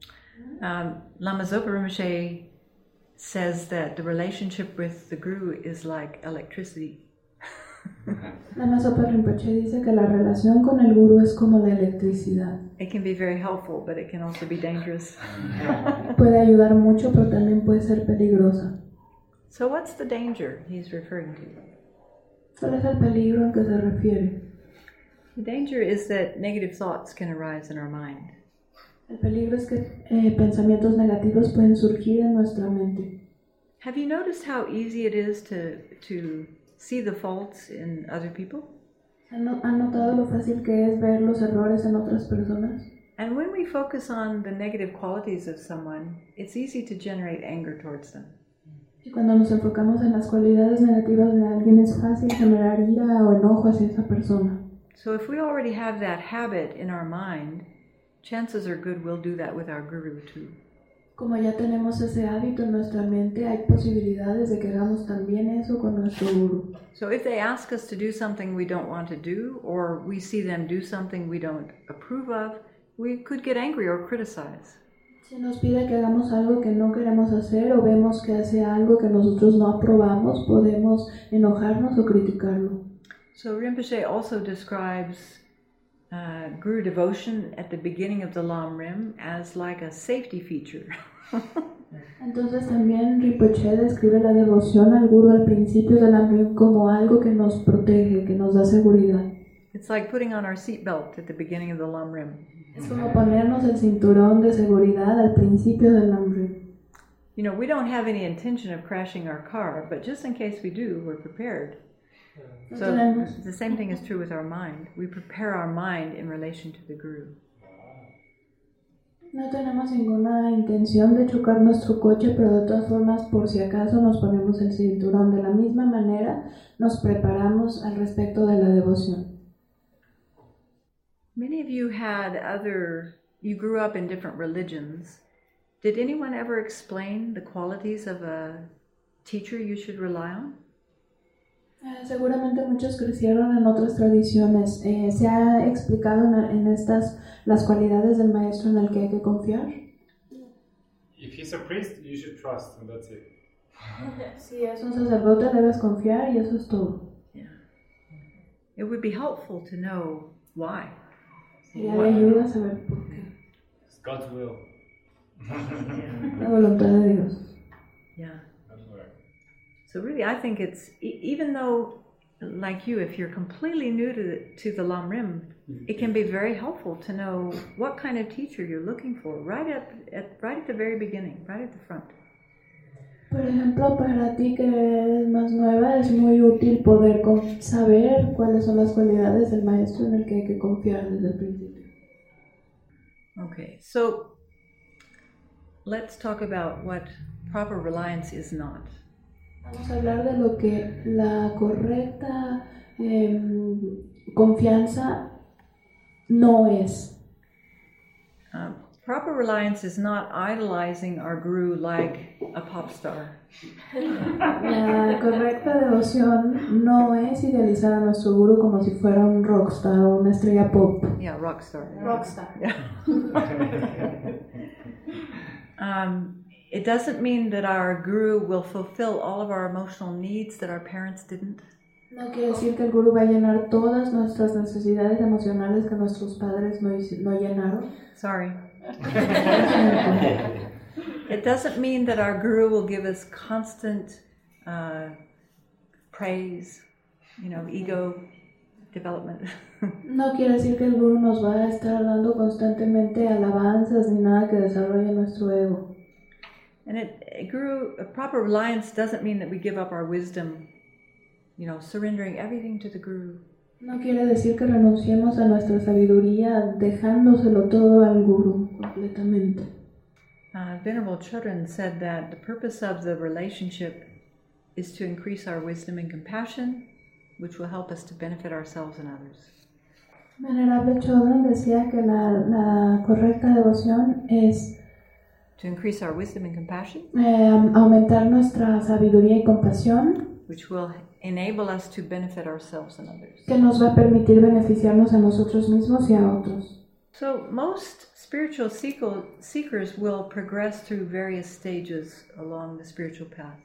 Lama Zopa Rinpoche says that the relationship with the guru is like electricity. Lama Zopa Rinpoche dice que la relación con el guru es como la electricidad. It can be very helpful, but it can also be dangerous. Puede ayudar mucho, pero también puede ser peligrosa. So what's the danger he's referring to? ¿Cuál es el peligro al que se refiere? The danger is that negative thoughts can arise in our mind. El peligro es que pensamientos negativos pueden surgir en nuestra mente. Have you noticed how easy it is to see the faults in other people? ¿Han notado lo fácil que es ver los errores en otras personas? And when we focus on the negative qualities of someone, it's easy to generate anger towards them. Y cuando nos enfocamos en las cualidades negativas de alguien es fácil generar ira o enojo hacia esa persona. So if we already have that habit in our mind, chances are good we'll do that with our guru too. Como ya tenemos ese hábito en nuestra mente, hay posibilidades de que hagamos también eso con nuestro guru. So if they ask us to do something we don't want to do, or we see them do something we don't approve of, we could get angry or criticize. Si nos pide que hagamos algo que no queremos hacer o vemos que hace algo que nosotros no aprobamos, podemos enojarnos o criticarlo. So Rinpoche also describes guru devotion at the beginning of the Lam Rim as like a safety feature. Entonces también Rinpoche describe la devoción al guru al principio del Lam Rim como algo que nos protege, que nos da seguridad. It's like putting on our seatbelt at the beginning of the Lam Rim. Es como ponernos el cinturón de seguridad al principio del Lam Rim. You know, we don't have any intention of crashing our car, but just in case we do, we're prepared. So the same thing is true with our mind. We prepare our mind in relation to the guru. No tenemos ninguna intención de chocar nuestro coche, pero de todas formas, por si acaso, nos ponemos el cinturón. De la misma manera, nos preparamos al respecto de la devoción. Many of you you grew up in different religions. Did anyone ever explain the qualities of a teacher you should rely on? Seguramente muchos crecieron en otras tradiciones. ¿Se ha explicado en estas las cualidades del maestro en el que hay que confiar? If he's a priest, you should trust, and that's it. Si es un sacerdote, debes confiar y eso es todo. Yeah. It would be helpful to know why. Sería de ayuda a saber por qué. It's God's will. La voluntad de Dios. Yeah. So really, I think it's, even though, like you, if you're completely new to the Lam Rim, it can be very helpful to know what kind of teacher you're looking for right at the very beginning, right at the front. Por ejemplo, para ti que eres más nueva, es muy útil poder saber cuáles son las cualidades del maestro en el que hay que confiar desde el principio. Okay, so let's talk about what proper reliance is not. Vamos a hablar de lo que la correcta confianza no es. Proper reliance is not idolizing our guru like a pop star. La correcta devoción no es idealizar a nuestro guru como si fuera un rockstar o una estrella pop. Yeah, rock star. Rockstar. It doesn't mean that our guru will fulfill all of our emotional needs that our parents didn't. No quiere decir que el guru va a llenar todas nuestras necesidades emocionales que nuestros padres no llenaron. Sorry. It doesn't mean that our guru will give us constant praise, ego development. No quiere decir que el guru nos va a estar dando constantemente alabanzas ni nada que desarrolle nuestro ego. And a proper reliance doesn't mean that we give up our wisdom, surrendering everything to the guru. No quiere decir que renunciemos a nuestra sabiduría dejándoselo todo al guru completamente. Venerable Chodron said that the purpose of the relationship is to increase our wisdom and compassion, which will help us to benefit ourselves and others. Venerable Chodron decía que la correcta devoción es To increase our wisdom and compassion, aumentar nuestra sabiduría y compasión, which will enable us to benefit ourselves and others. que nos va a permitir beneficiarnos a nosotros mismos y a otros. So most spiritual seekers will progress through various stages along the spiritual path.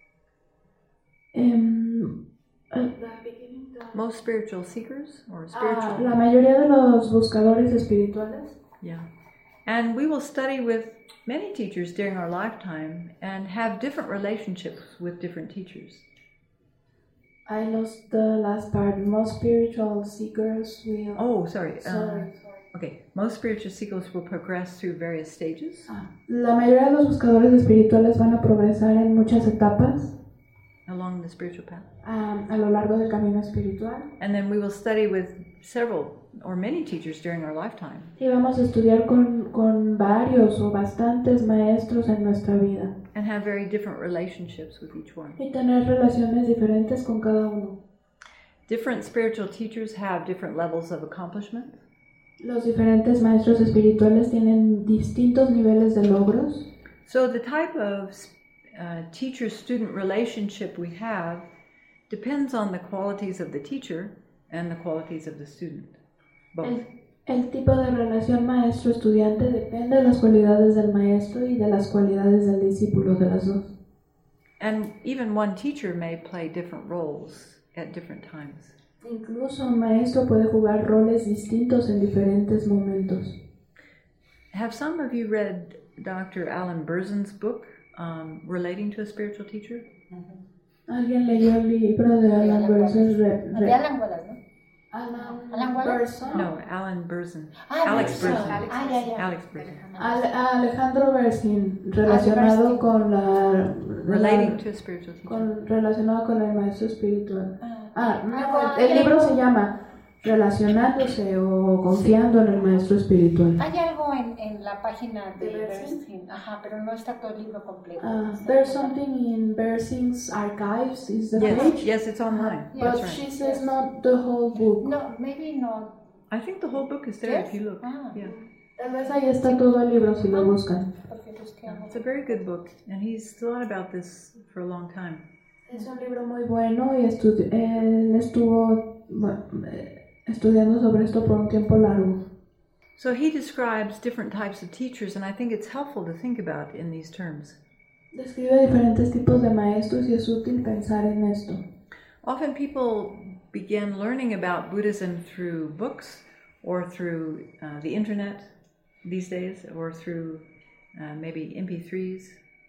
Most spiritual seekers or spiritual. La mayoría de los buscadores espirituales. Yeah. And we will study with many teachers during our lifetime and have different relationships with different teachers. I lost the last part. Most spiritual seekers will... Oh, sorry. Sorry. Okay. Most spiritual seekers will progress through various stages. La mayoría de los buscadores espirituales van a progresar en muchas etapas along the spiritual path. A lo largo del camino espiritual. And then we will study with several or many teachers during our lifetime. Y vamos a estudiar con varios o bastantes maestros en nuestra vida. And have very different relationships with each one. Y tener relaciones diferentes con cada uno. Different spiritual teachers have different levels of accomplishment. Los diferentes maestros espirituales tienen distintos niveles de logros. So the type of teacher-student relationship we have depends on the qualities of the teacher and the qualities of the student. Both. El tipo de relación maestro-estudiante depende de las cualidades del maestro y de las cualidades del discípulo, de las dos. And even one teacher may play different roles at different times. Incluso un maestro puede jugar roles distintos en diferentes momentos. Have some of you read Dr. Alan Berzin's book, Relating to a Spiritual Teacher? ¿Alguien leyó el libro de Alan Berzin? De Alan Wallace, ¿no? Alan Berzin? No, Alan Berzin. Alex Berzin. Alex Berzin. Alejandro Berzin, relacionado con la... Relating to a Spiritual Teacher. Relacionado con el maestro espiritual. El libro se llama Relacionándose o Confiando en el maestro espiritual. Hay algo en la página de Berzin, pero no está todo el libro completo. There's something in Berzin's archives, is the page? Yes, it's online. But That's right. she says not the whole book. No, maybe not. I think the whole book is there Yes? if you look. Yeah. Tal vez ahí está todo el libro si lo buscan. It's a very good book, and he's thought about this for a long time. Es un libro muy bueno y él estuvo estudiando sobre esto por un tiempo largo. So he describes different types of teachers, and I think it's helpful to think about in these terms. Describe diferentes tipos de maestros y es útil pensar en esto. Often people begin learning about Buddhism through books or through the internet these days, or through maybe MP3s.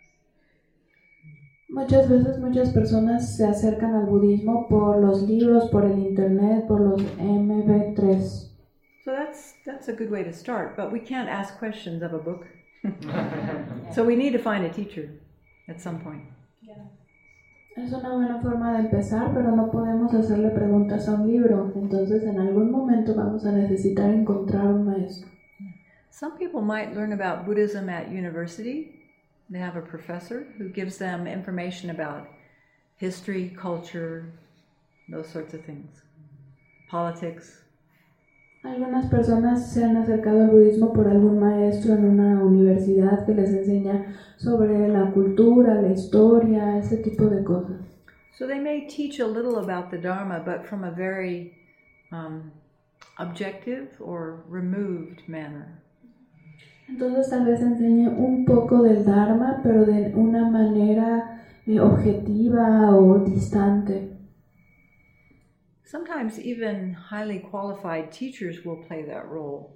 Muchas veces muchas personas se acercan al budismo por los libros, por el internet, por los MP3. So that's a good way to start, but we can't ask questions of a book. So we need to find a teacher at some point. Es una buena forma de empezar, pero no podemos hacerle preguntas a un libro. Entonces, en algún momento vamos a necesitar encontrar un maestro. Some people might learn about Buddhism at university. They have a professor who gives them information about history, culture, those sorts of things, politics. Algunas personas se han acercado al budismo por algún maestro en una universidad que les enseña sobre la cultura, la historia, ese tipo de cosas. So they may teach a little about the Dharma, but from a very objective or removed manner. Entonces tal vez enseñe un poco del Dharma, pero de una manera objetiva o distante. Sometimes even highly qualified teachers will play that role.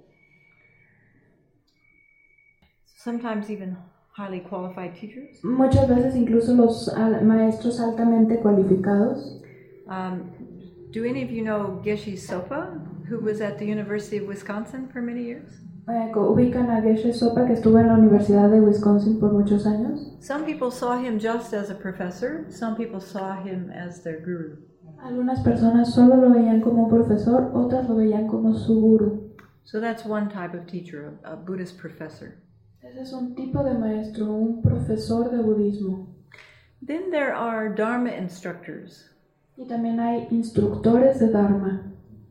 Sometimes even highly qualified teachers. Muchas veces incluso los maestros altamente cualificados. Do any of you know Geshe Sopa, who was at the University of Wisconsin for many years? Ubican a Geshe Sopa, que estuvo en la Universidad de Wisconsin por muchos años. Some people saw him just as a professor. Some people saw him as their guru. Algunas personas solo lo veían como un profesor, otras lo veían como su guru. So that's one type of teacher, a Buddhist professor. Ese es un tipo de maestro, un profesor de budismo. Then there are Dharma instructors. Y también hay instructores de Dharma.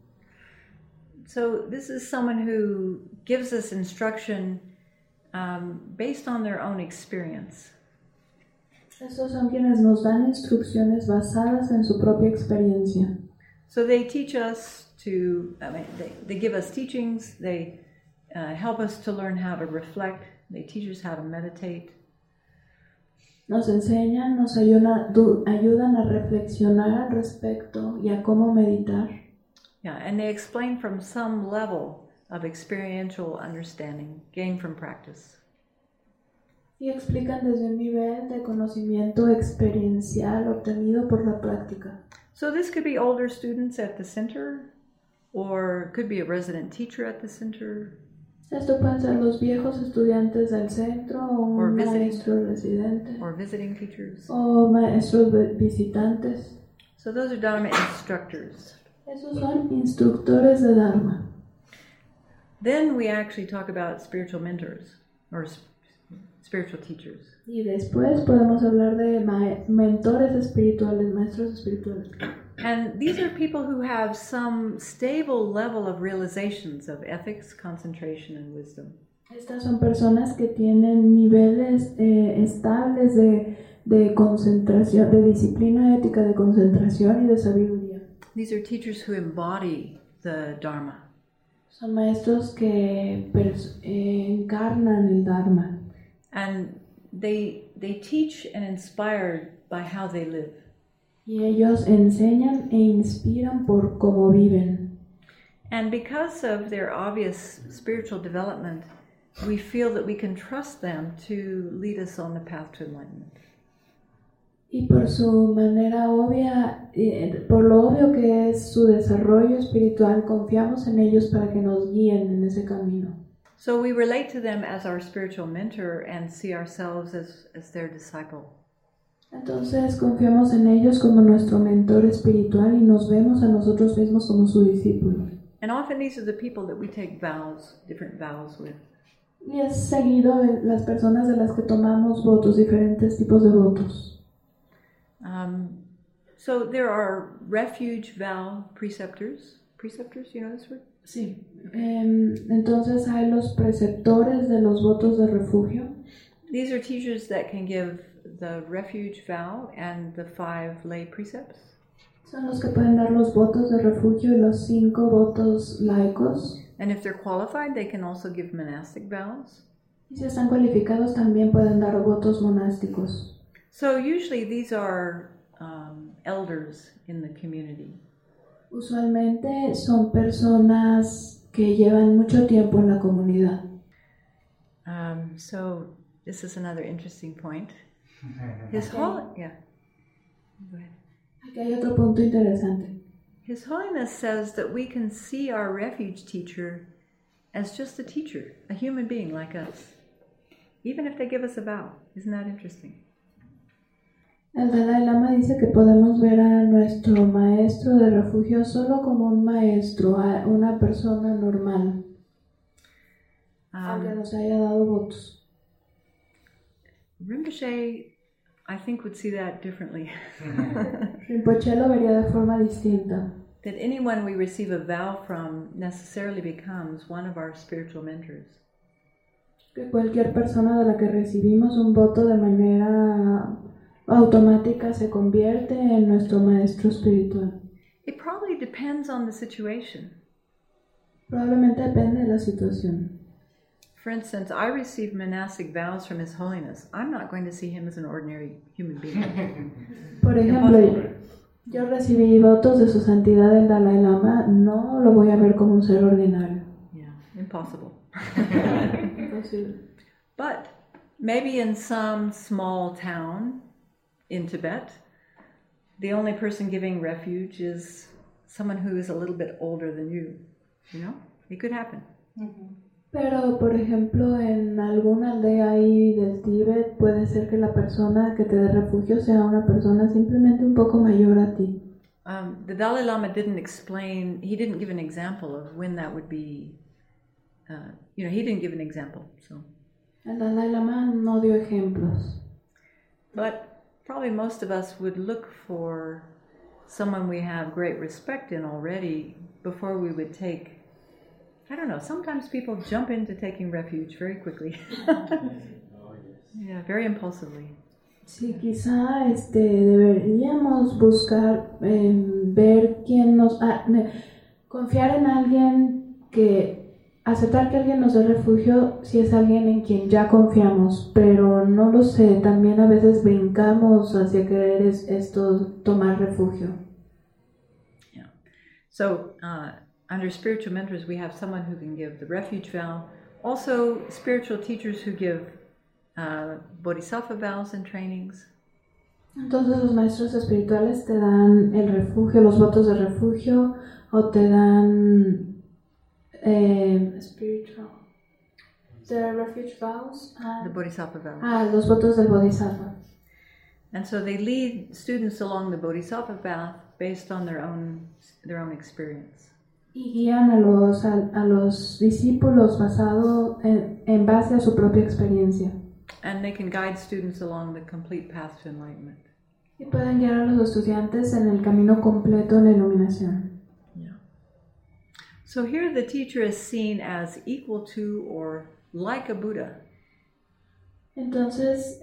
So this is someone who gives us instruction based on their own experience. Estos son quienes nos dan instrucciones basadas en su propia experiencia. So they teach us they give us teachings, they help us to learn how to reflect, they teach us how to meditate. Nos enseñan, nos ayudan a reflexionar al respecto y a cómo meditar. Yeah, and they explain from some level of experiential understanding gained from practice. Y explican desde un nivel de conocimiento experiencial obtenido por la práctica. So this could be older students at the center, or it could be a resident teacher at the center. Esto pueden ser los viejos estudiantes del centro, o un maestro residente, or visiting teachers. O maestros visitantes. So those are Dharma instructors. Esos son instructores de Dharma. Then we actually talk about spiritual mentors, or spiritual teachers. Y después podemos hablar de mentores espirituales, maestros espirituales. And these are people who have some stable level of realizations of ethics, concentration, and wisdom. Estas son personas que tienen niveles estables de concentración, de disciplina ética, de concentración y de sabiduría. These are teachers who embody the Dharma. Son maestros que encarnan el Dharma. And they teach and inspire by how they live. Y ellos enseñan e inspiran por cómo viven. And because of their obvious spiritual development, we feel that we can trust them to lead us on the path to enlightenment. Y por su manera obvia, por lo obvio que es su desarrollo espiritual, confiamos en ellos para que nos guíen en ese camino. So we relate to them as our spiritual mentor and see ourselves as their disciple. Entonces confiamos en ellos como nuestro mentor espiritual y nos vemos a nosotros mismos como su discípulo. And often these are the people that we take vows, different vows with. Y es seguido las personas de las que tomamos votos, diferentes tipos de votos. So there are refuge vow preceptors. Preceptors, you know this word? Sí. Entonces hay los preceptores de los votos de refugio. These are teachers that can give the refuge vow and the 5 lay precepts. Son los que pueden dar los votos de refugio y los 5 votos laicos. And if they're qualified, they can also give monastic vows. Y si están cualificados, también pueden dar votos monásticos. So usually these are elders in the community. Usualmente son personas que llevan mucho tiempo en la comunidad. So this is another interesting point. Go ahead. Aquí hay otro punto interesante. His Holiness says that we can see our refuge teacher as just a teacher, a human being like us, even if they give us a vow. Isn't that interesting? El Dalai Lama dice que podemos ver a nuestro maestro de refugio solo como un maestro, a una persona normal, aunque nos haya dado votos. Rinpoche, I think, would see that differently. Rinpoche lo vería de forma distinta. That anyone we receive a vow from necessarily becomes one of our spiritual mentors. Que cualquier persona de la que recibimos un voto de manera automática se convierte en nuestro maestro espiritual. It probably depends on the situation. Probablemente depende de la situación. For instance, I received monastic vows from His Holiness. I'm not going to see him as an ordinary human being. Por ejemplo, yo recibí votos de su santidad el Dalai Lama, no lo voy a ver como un ser ordinario. Yeah, impossible. Imposible. But maybe in some small town in Tibet, the only person giving refuge is someone who is a little bit older than you. You know, it could happen. Pero, por ejemplo, en alguna aldea ahí del Tíbet puede ser que la persona que te dé refugio sea una persona simplemente un poco mayor a ti. The Dalai Lama didn't explain, he didn't give an example of when that would be, he didn't give an example, so. El Dalai Lama no dio ejemplos. But probably most of us would look for someone we have great respect in already before we would take, I don't know, sometimes people jump into taking refuge very quickly. Yeah, very impulsively. Sí, quizá deberíamos buscar ver quién nos... confiar en alguien aceptar que alguien nos dé refugio si es alguien en quien ya confiamos, pero no lo sé, también a veces brincamos hacia querer tomar refugio. Yeah. So, under spiritual mentors, we have someone who can give the refuge vow. Also, spiritual teachers who give bodhisattva vows and trainings. Entonces los maestros espirituales te dan el refugio, los votos de refugio, o te dan the refuge vows, The bodhisattva vows. Los votos del bodhisattva. And so they lead students along the bodhisattva path based on their own experience. Y guían a los discípulos basado en base a su propia experiencia. And they can guide students along the complete path to enlightenment. Y pueden guiar a los estudiantes en el camino completo en la iluminación. Yeah. So here the teacher is seen as equal to or like a Buddha. Entonces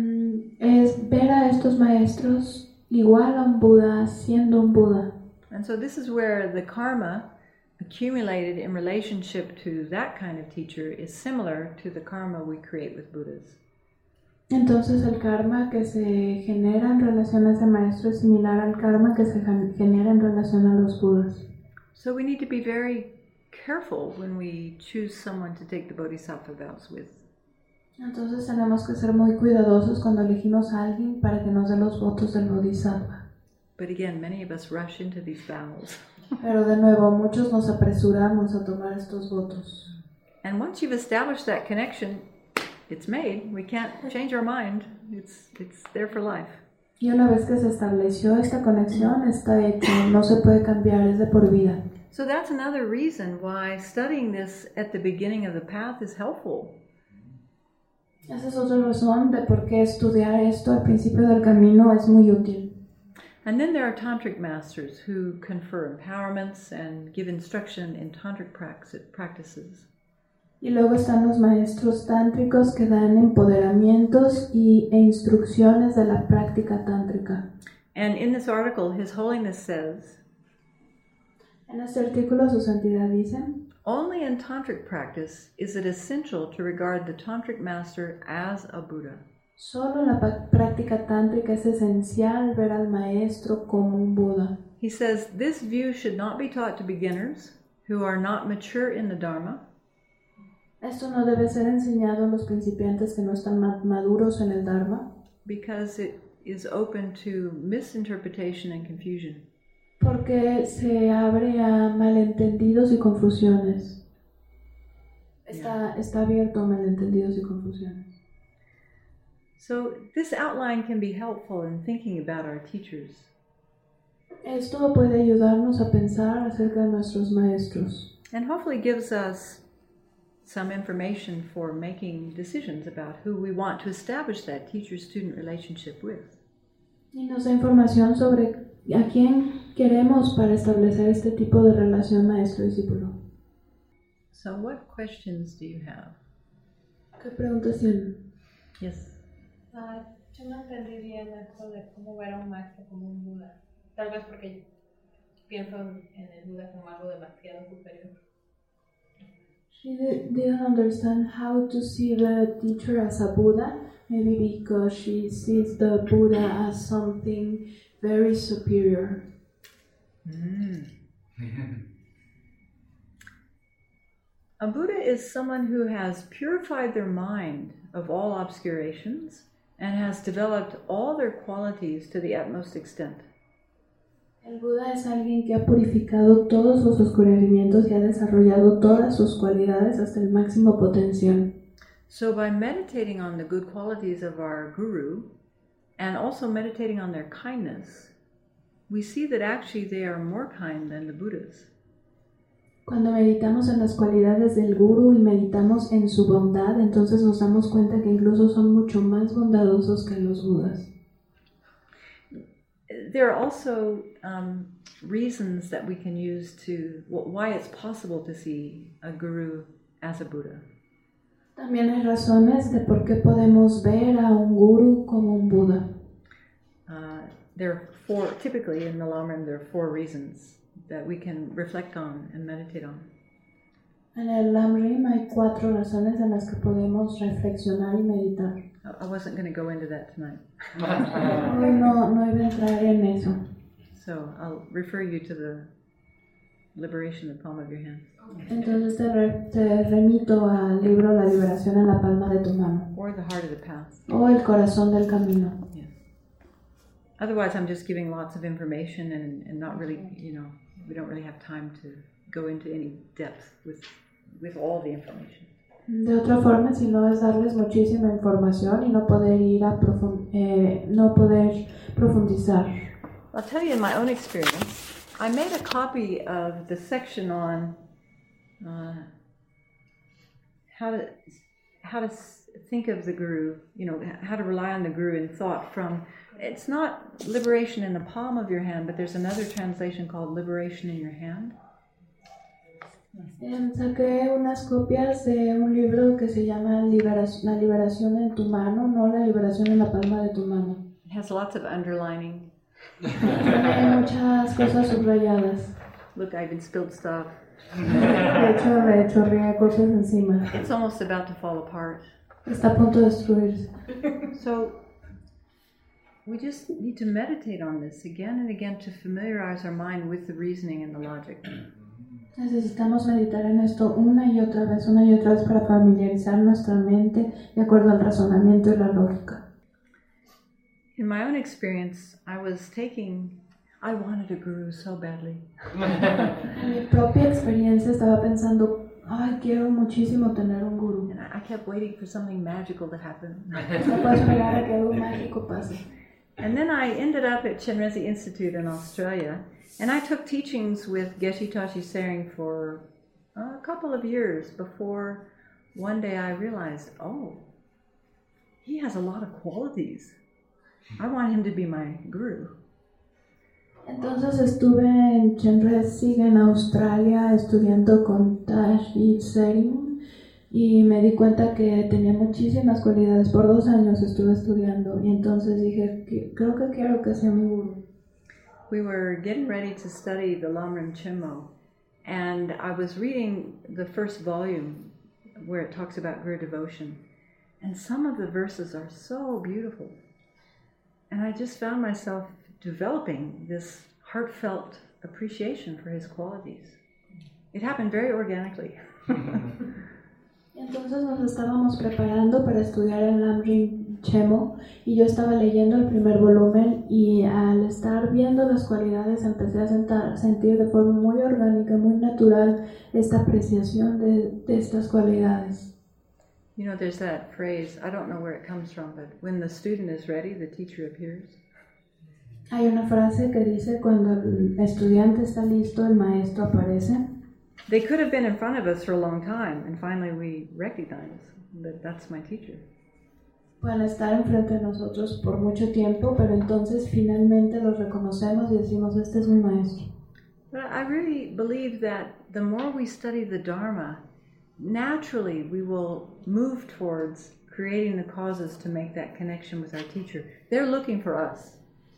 es ver a estos maestros igual a un Buda, siendo un Buda. And so this is where the karma accumulated in relationship to that kind of teacher is similar to the karma we create with Buddhas. Entonces el karma que se genera en relación a ese maestro es similar al karma que se genera en relación a los Budas. So we need to be very careful when we choose someone to take the bodhisattva vows with. Entonces tenemos que ser muy cuidadosos cuando elegimos a alguien para que nos dé los votos del bodhisattva. But again, many of us rush into these vows. Pero de nuevo, muchos nos apresuramos a tomar estos votos. And once you've established that connection, it's made. We can't change our mind. It's there for life. Y una vez que se estableció esta conexión, está hecho, no se puede cambiar, es de por vida. So that's another reason why studying this at the beginning of the path is helpful. Esa es otra razón de por qué estudiar esto al principio del camino es muy útil. And then there are tantric masters who confer empowerments and give instruction in tantric practices. Y luego están los maestros tántricos que dan empoderamientos e instrucciones de la práctica tántrica. And in this article, His Holiness says, En este artículo su santidad dice, only in tantric practice is it essential to regard the tantric master as a Buddha. solo en la práctica tántrica es esencial ver al maestro como un Buda. He says this view should not be taught to beginners who are not mature in the Dharma. Esto no debe ser enseñado a los principiantes que no están maduros en el Dharma, Because it is open to misinterpretation and confusion. porque se abre a malentendidos y confusiones. Está abierto a malentendidos y confusiones. So this outline can be helpful in thinking about our teachers. Esto puede ayudarnos a pensar acerca de nuestros maestros And hopefully gives us some information for making decisions about who we want to establish that teacher-student relationship with. y nos da información sobre a quién queremos para establecer este tipo de relación maestro-discípulo. So what questions do you have? ¿Qué preguntas tienen? Yes. Yo no entendí bien esto de cómo ver a un maestro como un Buda. Tal vez porque pienso en el Buda como algo demasiado superior. She didn't understand how to see the teacher as a Buddha, maybe because she sees the Buddha as something very superior. A Buddha is someone who has purified their mind of all obscurations and has developed all their qualities to the utmost extent. El El Buda es alguien que ha purificado todos sus oscurecimientos y ha desarrollado todas sus cualidades hasta el máximo potencial. So by meditating on the good qualities of our guru and also meditating on their kindness, we see that actually they are more kind than the Buddhas. Cuando meditamos en las cualidades del Guru y meditamos en su bondad, entonces nos damos cuenta que incluso son mucho más bondadosos que los Budas. There are also reasons that we can use to, why it's possible to see a guru as a Buddha. También hay razones de por qué podemos ver a un Guru como un Buda. There are four, typically in the Lamrim, there are 4 reasons that we can reflect on and meditate on. En el Lamrim hay 4 razones en las que podemos reflexionar y meditar. I wasn't going to go into that tonight. Hoy no iba a entrar en eso. So I'll refer you to the Liberation in the Palm of Your Hand. Entonces te remito al libro La liberación en la palma de tu mano. Or the Heart of the Path. O El corazón del camino. Yes. Otherwise, I'm just giving lots of information and not really, we don't really have time to go into any depth with all the information. De otra forma, si no es darles muchísima información y no poder ir a no poder profundizar. I'll tell you in my own experience, I made a copy of the section on how to think of the Guru, how to rely on the Guru in thought from, it's not liberation in the palm of your hand, but there's another translation called liberation in your hand. Saqué unas copias de un libro que se llama La liberación en tu mano, no la liberación en la palma de tu mano. It has lots of underlining. Tiene muchas cosas subrayadas. Look, I even spilled stuff. De hecho, le chorreé cosas encima. It's almost about to fall apart. Está a punto de destruirse. So we just need to meditate on this again and again to familiarize our mind with the reasoning and the logic. Necesitamos meditar en esto una y otra vez para familiarizar nuestra mente de acuerdo al razonamiento y la lógica. In my own experience, I wanted a guru so badly. En mi propia experiencia estaba pensando, quiero muchísimo tener un gurú. And I kept waiting for something magical to happen. No puedo esperar a que algo mágico pase. And then I ended up at Chenrezig Institute in Australia, and I took teachings with Geshe Tashi Tsering for a couple of years before one day I realized, he has a lot of qualities. I want him to be my guru. Entonces estuve en Chenrezig en Australia estudiando con Tashi Tsering y me di cuenta que tenía muchísimas cualidades. Por 2 años estuve estudiando y entonces dije, creo que quiero que sea mi guru. We were getting ready to study the Lamrim Chenmo, and I was reading the first volume where it talks about guru devotion, and some of the verses are so beautiful. And I just found myself developing this heartfelt appreciation for his qualities. It happened very organically. Entonces nos estábamos preparando para estudiar el Lamrim Chenmo y yo estaba leyendo el primer volumen y al estar viendo las cualidades empecé a sentir de forma muy orgánica, muy natural esta apreciación de estas cualidades. There's that phrase, I don't know where it comes from, but when the student is ready, the teacher appears. Hay una frase que dice, cuando el estudiante está listo, el maestro aparece. They could have been in front of us for a long time, and finally we recognize that that's my teacher. Pueden estar enfrente de nosotros por mucho tiempo, pero entonces finalmente los reconocemos y decimos, este es mi maestro. But I really believe that the more we study the Dharma, naturally we will move towards creating the causes to make that connection with our teacher. They're looking for us.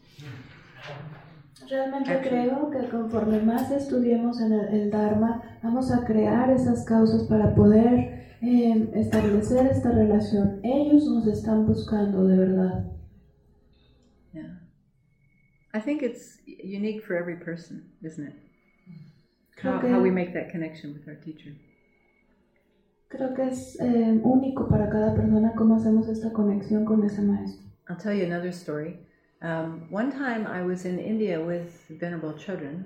Realmente creo que conforme más estudiemos en el Dharma, vamos a crear esas causas para poder establecer esta relación. Ellos nos están buscando de verdad. Yeah. I think it's unique for every person, isn't it? How we make that connection with our teacher. Creo que es único para cada persona cómo hacemos esta conexión con ese maestro. I'll tell you another story. One time I was in India with Venerable Chodron,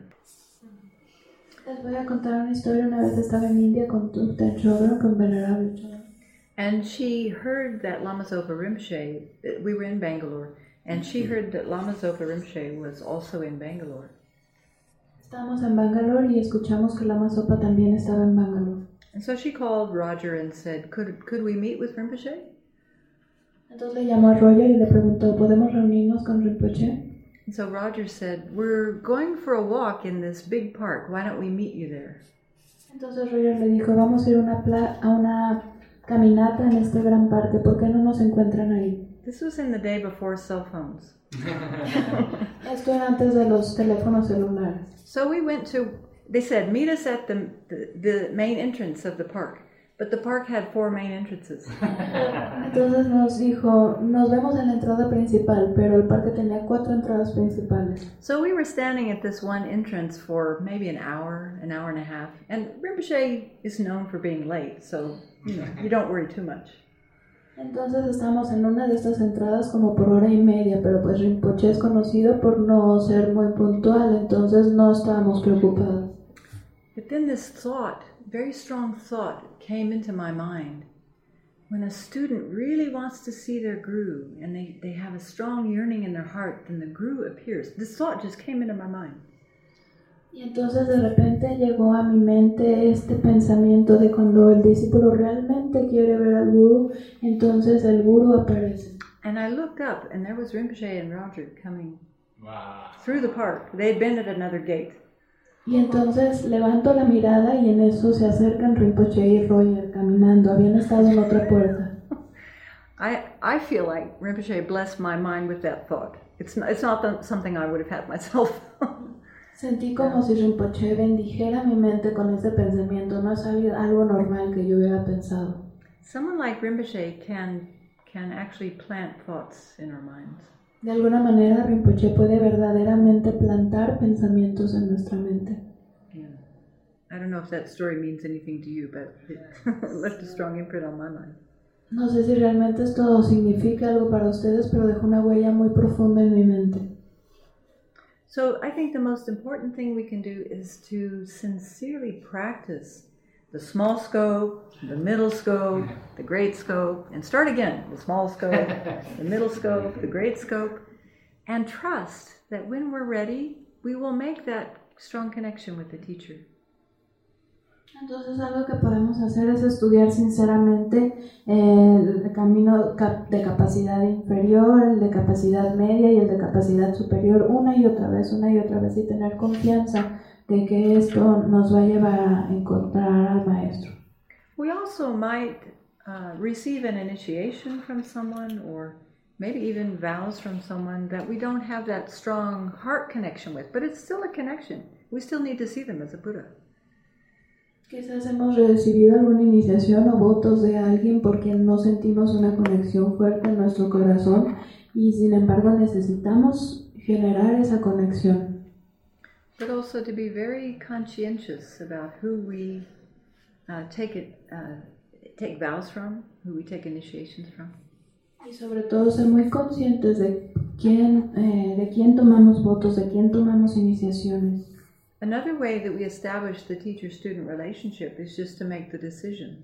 Les voy a contar una historia. Una vez estaba en India con Thupten Chodron, con Venerable Chodron. and she heard that Lama Zopa Rinpoche, we were in Bangalore, and she heard that Lama Zopa Rinpoche was also in Bangalore. Estábamos en Bangalore y escuchamos que Lama Zopa también estaba en Bangalore. And so she called Roger and said, could we meet with Rinpoche? Entonces le llamó a Roger y le preguntó, ¿podemos reunirnos con Rinpoche? And so Roger said, we're going for a walk in this big park. Why don't we meet you there? Entonces Roger le dijo, vamos a ir a una caminata en este gran parque, ¿por qué no nos encuentran ahí? This was in the day before cell phones. Esto era antes de los teléfonos celulares. So we went to, they said, meet us at the main entrance of the park. But the park had 4 main entrances. Entonces nos dijo, nos vemos en la entrada principal, pero el parque tenía 4 entradas principales. So we were standing at this one entrance for maybe an hour and a half. And Rinpoche is known for being late, so you don't worry too much. Entonces estamos en una de estas entradas como por hora y media, pero pues Rinpoche es conocido por no ser muy puntual, entonces no estábamos preocupados. But then this thought, very strong thought, came into my mind. When a student really wants to see their guru and they have a strong yearning in their heart, then the guru appears. This thought just came into my mind. Y entonces de repente llegó a mi mente este pensamiento de cuando el discípulo realmente quiere ver al gurú, entonces el gurú aparece. And I looked up and there was Rinpoche and Roger coming through the park. They had been at another gate. Y entonces levanto la mirada y en eso se acercan Rinpoche y Roger caminando. Habían estado en otra puerta. I feel like Rinpoche blessed my mind with that thought. It's not something I would have had myself. Sentí como si Rinpoche bendijera mi mente con ese pensamiento. No es algo normal que yo hubiera pensado. Someone like Rinpoche can actually plant thoughts in our minds. De alguna manera Rinpoche puede verdaderamente plantar pensamientos en nuestra mente. Yeah. I don't know if that story means anything to you, but it left a strong imprint on my mind. No sé si realmente esto significa algo para ustedes, pero dejó una huella muy profunda en mi mente. So I think the most important thing we can do is to sincerely practice the small scope, the middle scope, the great scope, and start again, the small scope, the middle scope, the great scope, and trust that when we're ready, we will make that strong connection with the teacher. Entonces algo que podemos hacer es estudiar sinceramente el camino de capacidad inferior, el de capacidad media y el de capacidad superior una y otra vez y tener confianza de que esto nos va a llevar a encontrar al maestro. We also might receive an initiation from someone or maybe even vows from someone that we don't have that strong heart connection with, but it's still a connection. We still need to see them as a Buddha. Quizás hemos recibido alguna iniciación o votos de alguien porque no sentimos una conexión fuerte en nuestro corazón y sin embargo necesitamos generar esa conexión. But also to be very conscientious about who we take vows from, who we take initiations from. Y sobre todo ser muy conscientes de quién tomamos votos, de quién tomamos iniciaciones. Another way that we establish the teacher-student relationship is just to make the decision.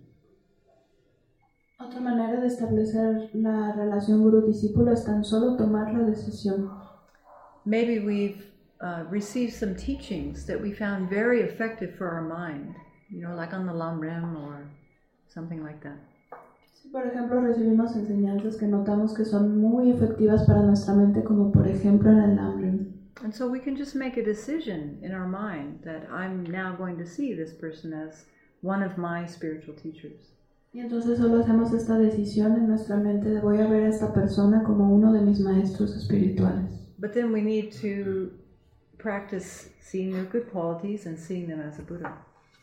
Otra manera de establecer la relación gurú-discípulo es tan solo tomar la decisión. Maybe we've received some teachings that we found very effective for our mind, like on the Lam Rim or something like that. Si por ejemplo recibimos enseñanzas que notamos que son muy efectivas para nuestra mente, como por ejemplo en el Lam Rim. And so we can just make a decision in our mind that I'm now going to see this person as one of my spiritual teachers. Y entonces solo hacemos esta decisión en nuestra mente de voy a ver a esta persona como uno de mis maestros espirituales. But then we need to practice seeing their good qualities and seeing them as a Buddha.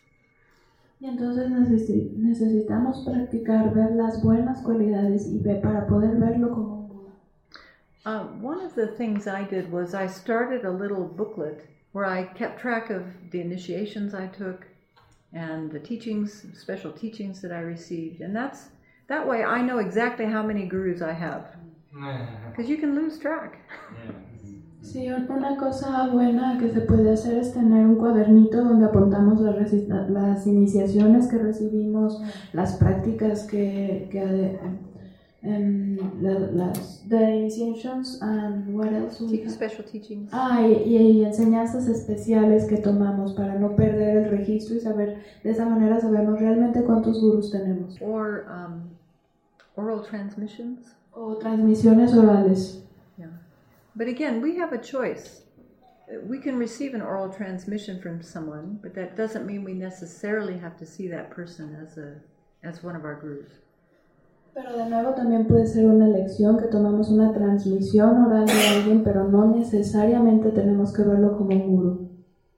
Y entonces necesitamos practicar ver las buenas cualidades y ver para poder verlo como un Buda. One of the things I did was I started a little booklet where I kept track of the initiations I took and the teachings, special teachings that I received. And that way I know exactly how many gurus I have. Because you can lose track. Sí, una cosa buena que se puede hacer es tener un cuadernito donde apuntamos las iniciaciones que recibimos, las prácticas the initiations and what else? Special teachings. Y enseñanzas especiales que tomamos para no perder el registro y saber, de esa manera sabemos realmente cuántos gurús tenemos. Or oral transmissions. O transmisiones orales. Yeah. But again, we have a choice. We can receive an oral transmission from someone, but that doesn't mean we necessarily have to see that person as one of our gurus. Pero de nuevo también puede ser una elección que tomamos una transmisión oral de alguien, pero no necesariamente tenemos que verlo como un gurú.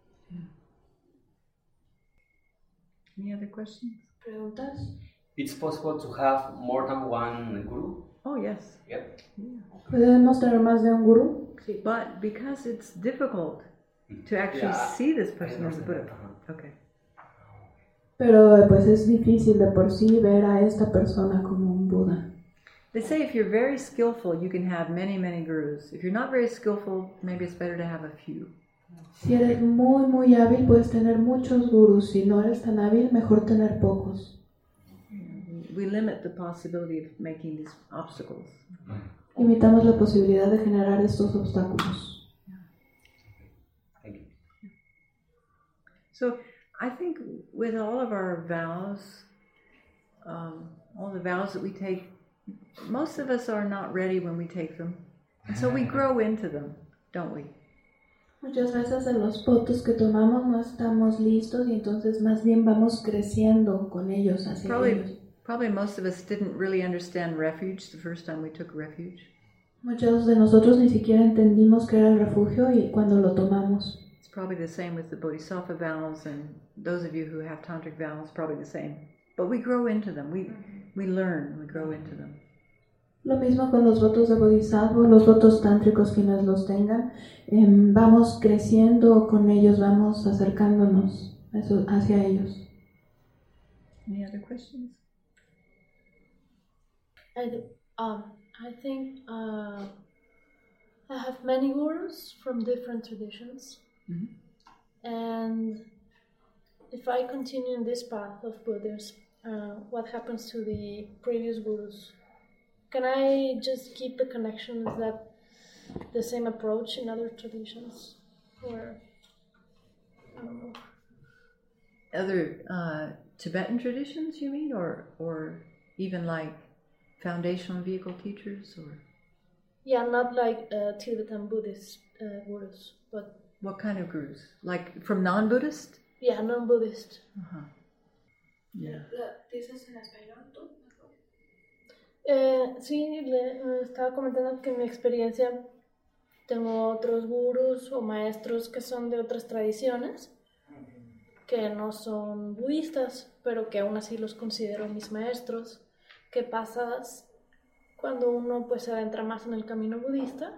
Any other questions? ¿Preguntas? It's possible to have more than one guru? Oh, yes. Yep. ¿Podemos tener más de un gurú? Sí. But because it's difficult to actually see this person as a Buddha. Okay. Pero pues es difícil de por sí ver a esta persona como un Buda. They say if you're very skillful, you can have many, many gurus. If you're not very skillful, maybe it's better to have a few. Si eres muy, muy hábil, puedes tener muchos gurús. Si no eres tan hábil, mejor tener pocos. We limit the possibility of making these obstacles. Limitamos la posibilidad de generar estos obstáculos. So I think with all of our vows, all the vows that we take, most of us are not ready when we take them. And so we grow into them, don't we? Muchas veces de los votos que tomamos no estamos listos y entonces más bien vamos creciendo con ellos hacia ellos. Probably most of us didn't really understand refuge the first time we took refuge. Muchos de nosotros ni siquiera entendimos qué era el refugio y cuando lo tomamos. It's probably the same with the Bodhisattva vows, and those of you who have tantric vows, probably the same. But we grow into them. We learn. We grow into them. Lo mismo con los votos de Bodhisattva, los votos tántricos quienes los tengan. Vamos creciendo con ellos, vamos acercándonos hacia ellos. Any other questions? I think I have many gurus from different traditions. Mm-hmm. And if I continue in this path of Buddhism, what happens to the previous gurus? Can I just keep the connection? Is that the same approach in other traditions? Or, I don't know. Other Tibetan traditions, you mean? Or even like foundational vehicle teachers? Or? Yeah, not like Tibetan Buddhist gurus, but... What kind of gurus? Like from non-Buddhist? Yeah, non-Buddhist. Uh-huh. Yeah. ¿Dices en español tú? Sí, le estaba comentando que en mi experiencia tengo otros gurús o maestros que son de otras tradiciones, que no son budistas, pero que aún así los considero mis maestros. ¿Qué pasa cuando uno pues se adentra más en el camino budista?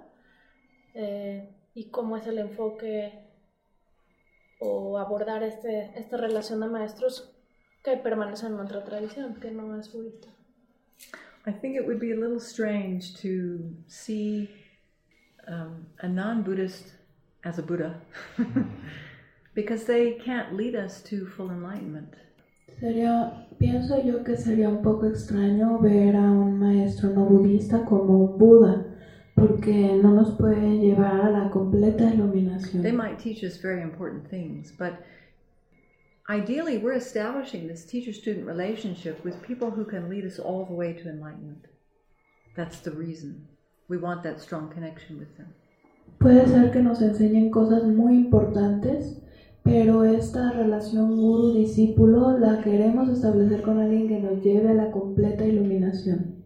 Y cómo es el enfoque o abordar esta relación de maestros que permanecen en otra tradición, que no es budista. I think it would be a little strange to see a non-Buddhist as a Buddha because they can't lead us to full enlightenment. Pienso yo que sería un poco extraño ver a un maestro no budista como un Buda, porque no nos puede llevar a la completa iluminación. They might teach us very important things, but ideally, we're establishing this teacher-student relationship with people who can lead us all the way to enlightenment. That's the reason. We want that strong connection with them. Puede ser que nos enseñen cosas muy importantes, pero esta relación guru-discípulo la queremos establecer con alguien que nos lleve a la completa iluminación.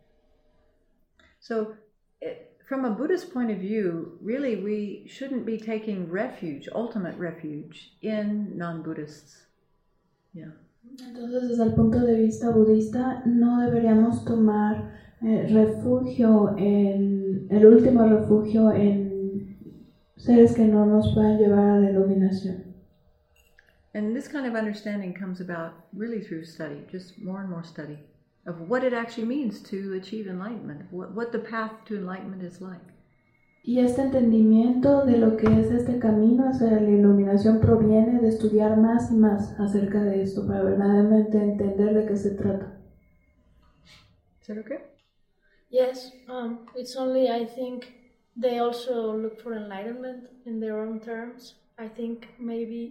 So, from a Buddhist point of view, really we shouldn't be taking refuge, ultimate refuge, in non-Buddhists. Yeah. Entonces, desde el punto de vista budista, no deberíamos tomar refugio el último refugio en seres que no nos puedan llevar a la iluminación. And this kind of understanding comes about really through study, just more and more study of what it actually means to achieve enlightenment, what the path to enlightenment is like. Y este entendimiento de lo que es este camino hacia la iluminación proviene de estudiar más y más acerca de esto para verdaderamente entender de qué se trata. Is that okay? Yes, it's only, I think, they also look for enlightenment in their own terms. I think maybe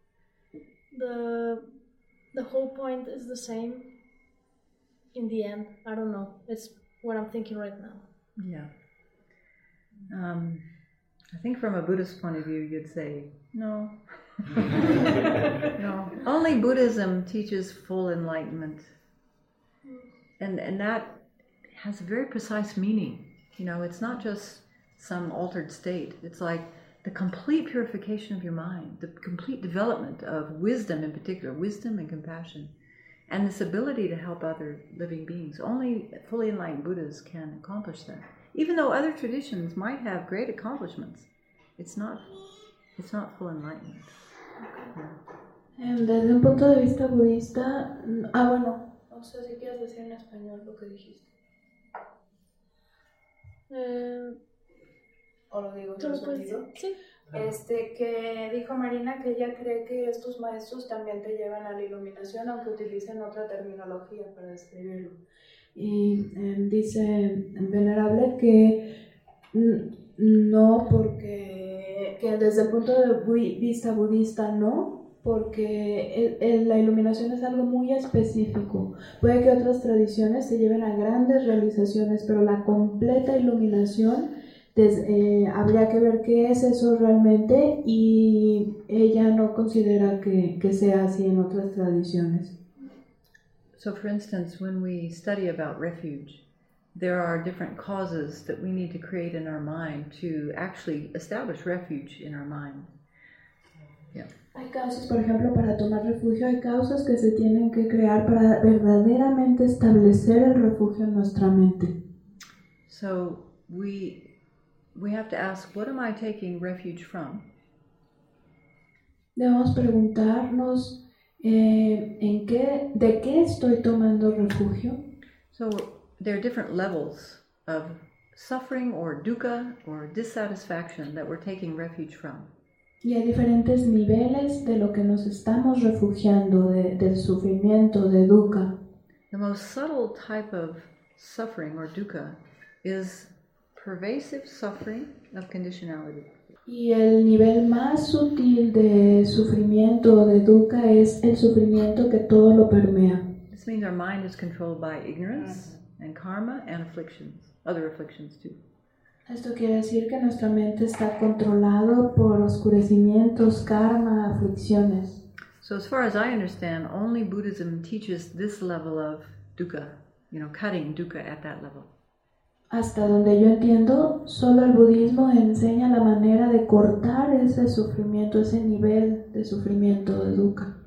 the whole point is the same in the end. I don't know. It's what I'm thinking right now. Yeah. I think from a Buddhist point of view, you'd say, no. No. Only Buddhism teaches full enlightenment. And that has a very precise meaning. You know, it's not just some altered state. It's like the complete purification of your mind, the complete development of wisdom in particular, wisdom and compassion, and this ability to help other living beings. Only fully enlightened Buddhas can accomplish that. Even though other traditions might have great accomplishments, it's not full enlightenment. Desde un punto de vista budista, bueno, no sé si quieres decir en español lo que dijiste. O lo digo resumido. Sí. Que dijo Marina que ella cree que estos maestros también te llevan a la iluminación, aunque utilicen otra terminología para describirlo. Y dice Venerable que no, porque que desde el punto de vista budista no, porque la iluminación es algo muy específico. Puede que otras tradiciones te lleven a grandes realizaciones, pero la completa iluminación habría que ver qué es eso realmente, y ella no considera que sea así en otras tradiciones. So for instance, when we study about refuge, there are different causes that we need to create in our mind to actually establish refuge in our mind. Yeah. Hay causas, por ejemplo, para tomar refugio, hay causas que se tienen que crear para verdaderamente establecer el refugio en nuestra mente. So we have to ask, what am I taking refuge from? Debemos preguntarnos de qué estoy tomando refugio. So there are different levels of suffering or dukkha or dissatisfaction that we're taking refuge from. Y hay diferentes niveles de lo que nos estamos refugiando, del sufrimiento, de dukkha. The most subtle type of suffering or dukkha is pervasive suffering of conditionality. Y el nivel más sutil de sufrimiento o de dukkha es el sufrimiento que todo lo permea. This means our mind is controlled by ignorance and karma and afflictions, other afflictions too. Esto quiere decir que nuestra mente está controlado por oscurecimientos, karma, aflicciones. So as far as I understand, only Buddhism teaches this level of dukkha, cutting dukkha at that level. Hasta donde yo entiendo, solo el budismo enseña la manera de cortar ese sufrimiento, ese nivel de sufrimiento de dukkha.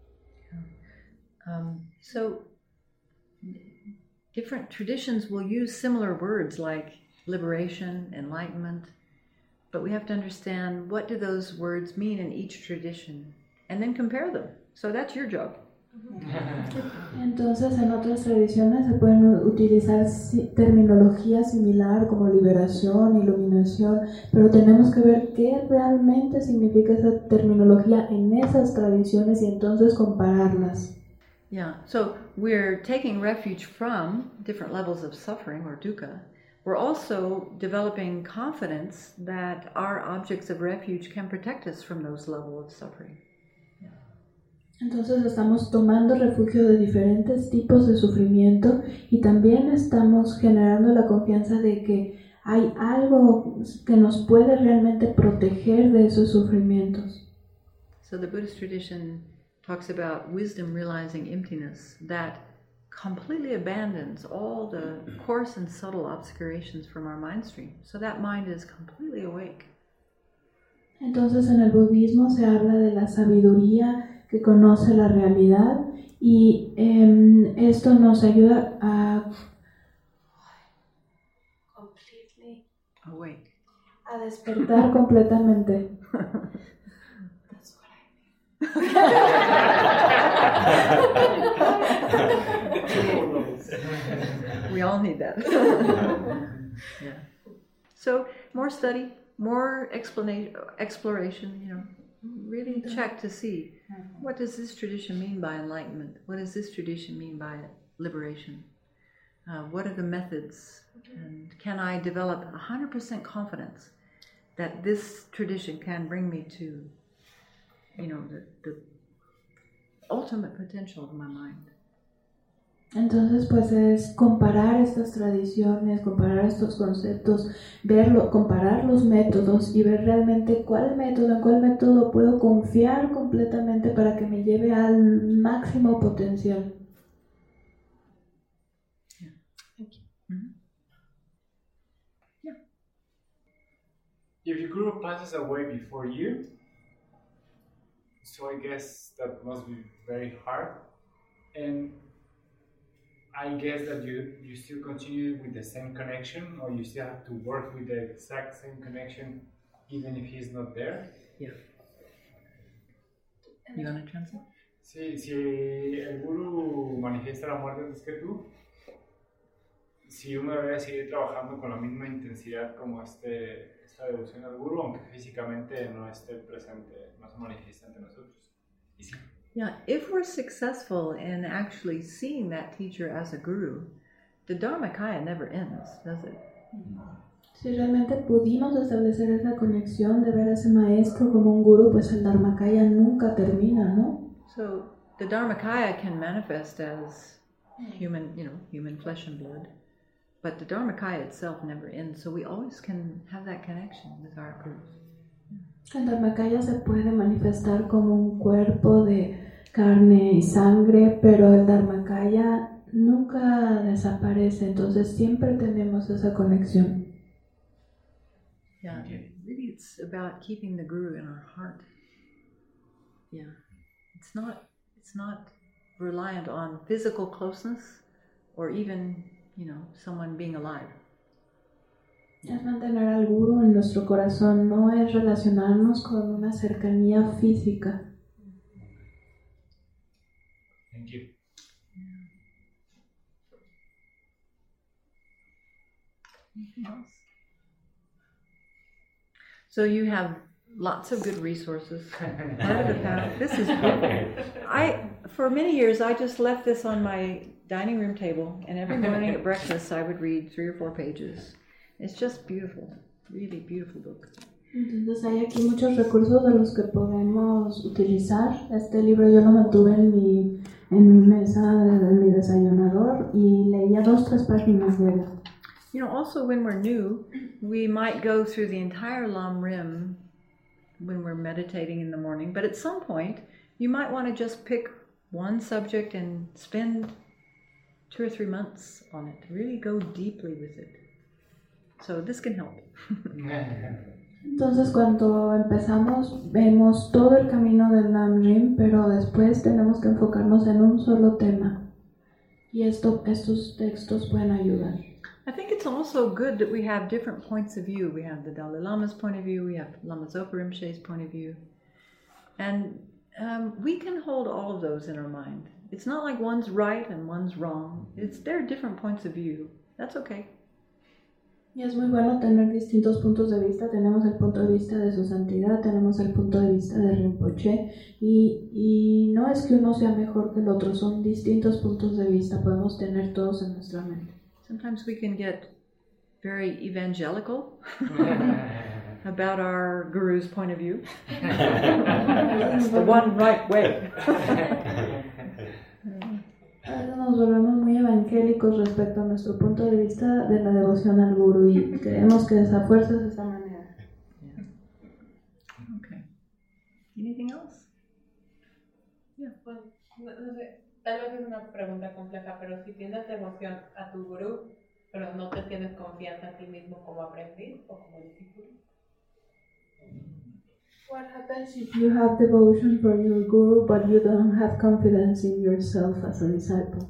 So different traditions will use similar words like liberation, enlightenment, but we have to understand what do those words mean in each tradition and then compare them. So that's your job. Entonces, en otras tradiciones se pueden utilizar terminología similar como liberación, iluminación, pero tenemos que ver qué realmente significa esa terminología en esas tradiciones y entonces compararlas. Yeah, so we're taking refuge from different levels of suffering or dukkha. We're also developing confidence that our objects of refuge can protect us from those levels of suffering. Entonces estamos tomando refugio de diferentes tipos de sufrimiento y también estamos generando la confianza de que hay algo que nos puede realmente proteger de esos sufrimientos. So the Buddhist tradition talks about wisdom realizing emptiness that completely abandons all the coarse and subtle obscurations from our mind stream. So that mind is completely awake. Entonces en el budismo se habla de la sabiduría que conoce la realidad y esto nos ayuda a despertar completamente. We all need that. Yeah. So more study, more exploration, really check to see, what does this tradition mean by enlightenment? What does this tradition mean by liberation? What are the methods? And can I develop 100% confidence that this tradition can bring me to, the ultimate potential of my mind? Entonces, pues es comparar estas tradiciones, comparar estos conceptos, verlo, comparar los métodos y ver realmente en cuál método puedo confiar completamente para que me lleve al máximo potencial. Yeah. Thank you. Mm-hmm. Yeah. If your guru passes away before you, so I guess that must be very hard. And I guess that you still continue with the same connection, or you still have to work with the exact same connection even if he's not there. Yeah. You want to translate? Sí, si el guru manifiesta la muerte antes que tú, si uno debe seguir trabajando con la misma intensidad como esta devoción al guru, aunque físicamente no esté presente, no se manifiesta ante nosotros. Y sí. Yeah, if we're successful in actually seeing that teacher as a guru, the Dharmakaya never ends, does it? Si realmente pudimos establecer esa conexión de ver a ese maestro como un guru, pues el Dharmakaya nunca termina, ¿no? So the Dharmakaya can manifest as human flesh and blood, but the Dharmakaya itself never ends, so we always can have that connection with our gurus. El Dharmakaya se puede manifestar como un cuerpo de carne y sangre, pero el Dharmakaya nunca desaparece, entonces siempre tenemos esa conexión. Yeah, really it's about keeping the guru in our heart. Yeah, it's not reliant on physical closeness or even, someone being alive. Es mantener al guru en nuestro corazón, no es relacionarnos con una cercanía física. Thank you. Anything else? So you have lots of good resources. Part of the path. This is beautiful. For many years, I just left this on my dining room table, and every morning at breakfast, I would read 3 or 4 pages. It's just beautiful, really beautiful book. Entonces hay aquí muchos recursos de los que podemos utilizar. Este libro yo lo mantuve en mi mesa, en mi desayunador, y leía 2-3 páginas de él. Also when we're new, we might go through the entire Lam Rim when we're meditating in the morning, but at some point, you might want to just pick one subject and spend 2 or 3 months on it, really go deeply with it. So this can help. Entonces cuando empezamos vemos todo el camino del Lam Rim, pero después tenemos que enfocarnos en un solo tema. Y estos textos pueden ayudar. I think it's also good that we have different points of view. We have the Dalai Lama's point of view, we have Lama Zopa Rinpoche's point of view. And we can hold all of those in our mind. It's not like one's right and one's wrong. There are different points of view. That's okay. Y es muy bueno tener distintos puntos de vista. Tenemos el punto de vista de su santidad, tenemos el punto de vista de Rinpoche, y no es que uno sea mejor que el otro, son distintos puntos de vista, podemos tener todos en nuestra mente. Sometimes we can get very evangelical about our guru's point of view. It's the one right way. A veces nos volvemos muy evangélicos respecto a nuestro punto de vista de la devoción al guru y creemos que esa fuerza es de esta manera. Yeah. Okay. Anything else? Yeah. Bueno, no sé, tal vez es una pregunta compleja, pero si tienes devoción a tu gurú, pero no te tienes confianza en ti mismo como aprendiz o como discípulo. What happens if you have devotion for your guru, but you don't have confidence in yourself as a disciple?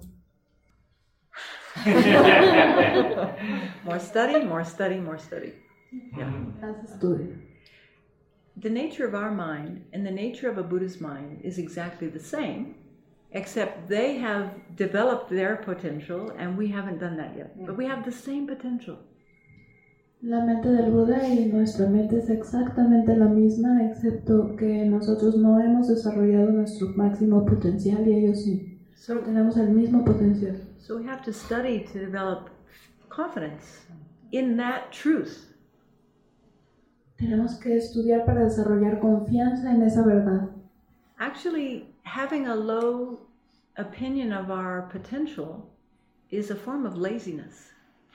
More study, more study, more study. Yeah. Más estudio. The nature of our mind and the nature of a Buddhist mind is exactly the same, except they have developed their potential and we haven't done that yet. But we have the same potential. La mente del Buda y nuestra mente es exactamente la misma, excepto que nosotros no hemos desarrollado nuestro máximo potencial y ellos sí. So Tenemos el mismo potencial. So we have to study to develop confidence in that truth. Tenemos que estudiar para desarrollar confianza en esa verdad. Actually, having a low opinion of our potential is a form of laziness.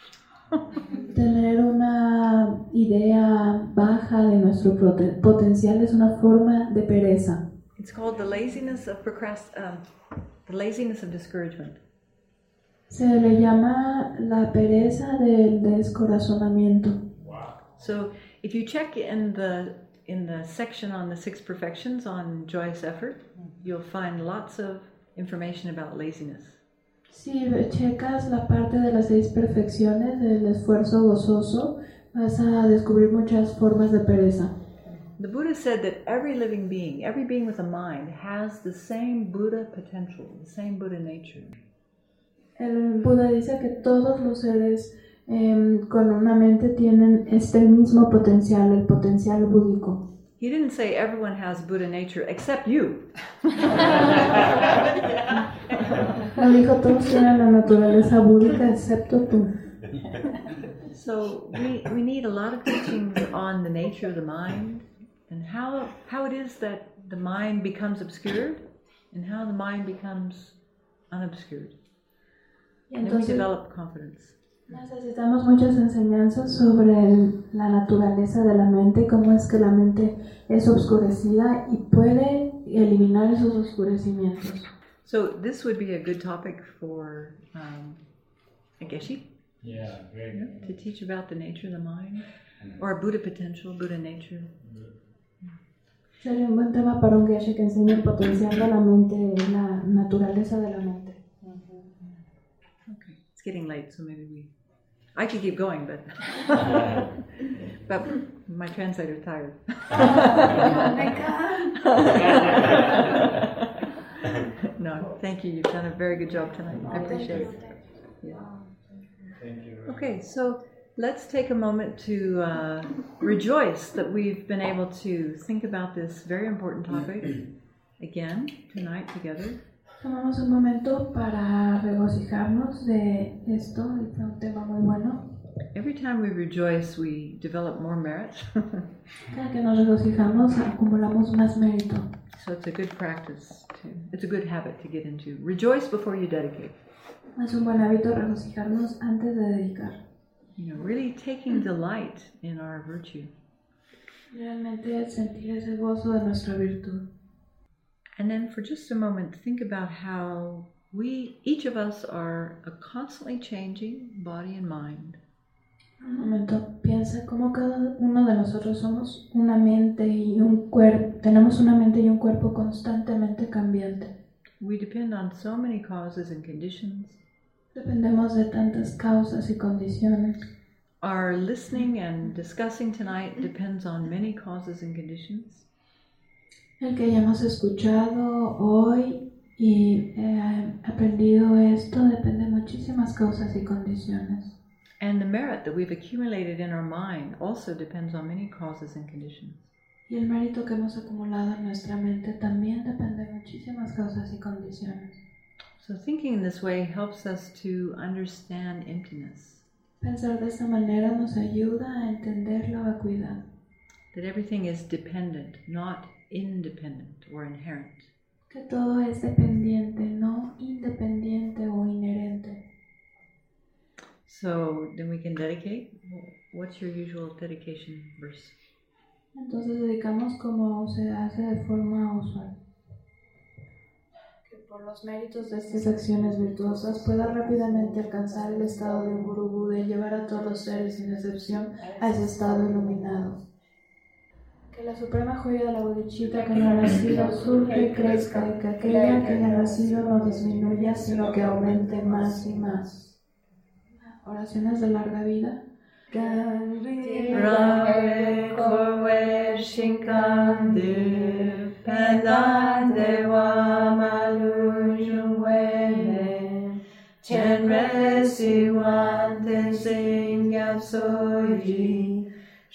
Tener una idea baja de nuestro potencial es una forma de pereza. It's called the laziness of discouragement. Se le llama la pereza del descorazonamiento. So if you check in the section on the 6 perfections on joyous effort, you'll find lots of information about laziness. Si checas la parte de las 6 perfecciones del esfuerzo gozoso, vas a descubrir muchas formas de pereza. The Buddha said that every living being, every being with a mind, has the same Buddha potential, the same Buddha nature. El Buda dice que todos los seres con una mente tienen este mismo potencial, el potencial búdico. He didn't say everyone has Buddha nature except you. No dijo todos tienen la naturaleza búdica excepto tú. So we need a lot of teachings on the nature of the mind and how it is that the mind becomes obscured and how the mind becomes unobscured. And then we develop confidence. Necesitamos muchas enseñanzas sobre la naturaleza de la mente y cómo es que la mente es oscurecida y puede eliminar esos oscurecimientos. So this would be a good topic for Geshe. Yeah, very good. To teach about the nature of the mind or Buddha potential, Buddha nature. Sería un buen tema para un Geshe que enseñe el potencial de la mente y la naturaleza de la mente. Okay, it's getting late, so maybe I could keep going, but my translator's tired. No, thank you. You've done a very good job tonight. I appreciate it. Yeah. Thank you. Okay, so let's take a moment to rejoice that we've been able to think about this very important topic again tonight together. Tomamos un momento para regocijarnos de esto, es un tema muy bueno. Every time we rejoice, we develop more merit. Cada que nos regocijamos, acumulamos más mérito. So it's a good practice. It's a good habit to get into. Rejoice before you dedicate. Es un buen hábito regocijarnos antes de dedicar. You know, really taking delight in our virtue. Realmente sentir ese gozo de nuestra virtud. And then for just a moment, think about how each of us are a constantly changing body and mind. Un momento, piensa cómo cada uno de nosotros somos una mente y un cuerpo, tenemos una mente y un cuerpo constantemente cambiante. We depend on so many causes and conditions. Dependemos de tantas causas y condiciones. Our listening and discussing tonight depends on many causes and conditions. El que hayamos escuchado hoy y aprendido esto depende de muchísimas causas y condiciones. And the merit that we've accumulated in our mind also depends on many causes and conditions. Y el mérito que hemos acumulado en nuestra mente también depende de muchísimas causas y condiciones. So thinking in this way helps us to understand emptiness. Pensar de esta manera nos ayuda a entender la vacuidad. That everything is dependent, not independent or inherent. Que todo es dependiente, no independiente o inherente. So then we can dedicate. What's your usual dedication verse? Entonces dedicamos como se hace de forma usual. Que por los méritos de estas acciones virtuosas pueda rápidamente alcanzar el estado de un Guru Buda y llevar a todos los seres sin excepción a ese estado iluminado. Que la suprema joya de la bodhicitta que no ha nacido surja y crezca y que aquella que haya nacido no disminuya sino que aumente más y más. Oraciones de larga vida. Rave Korwe Shinkan Dip Pendan Dewa Malujo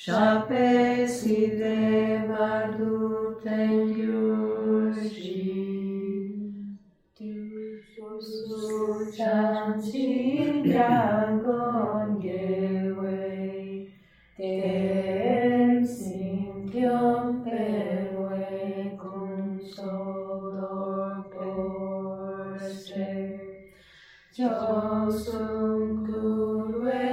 Shape Side Vardu Tengyurji Shanshin Dragon Yewe Ten Sintiom Perwe Consodor Porse Josum Kurwe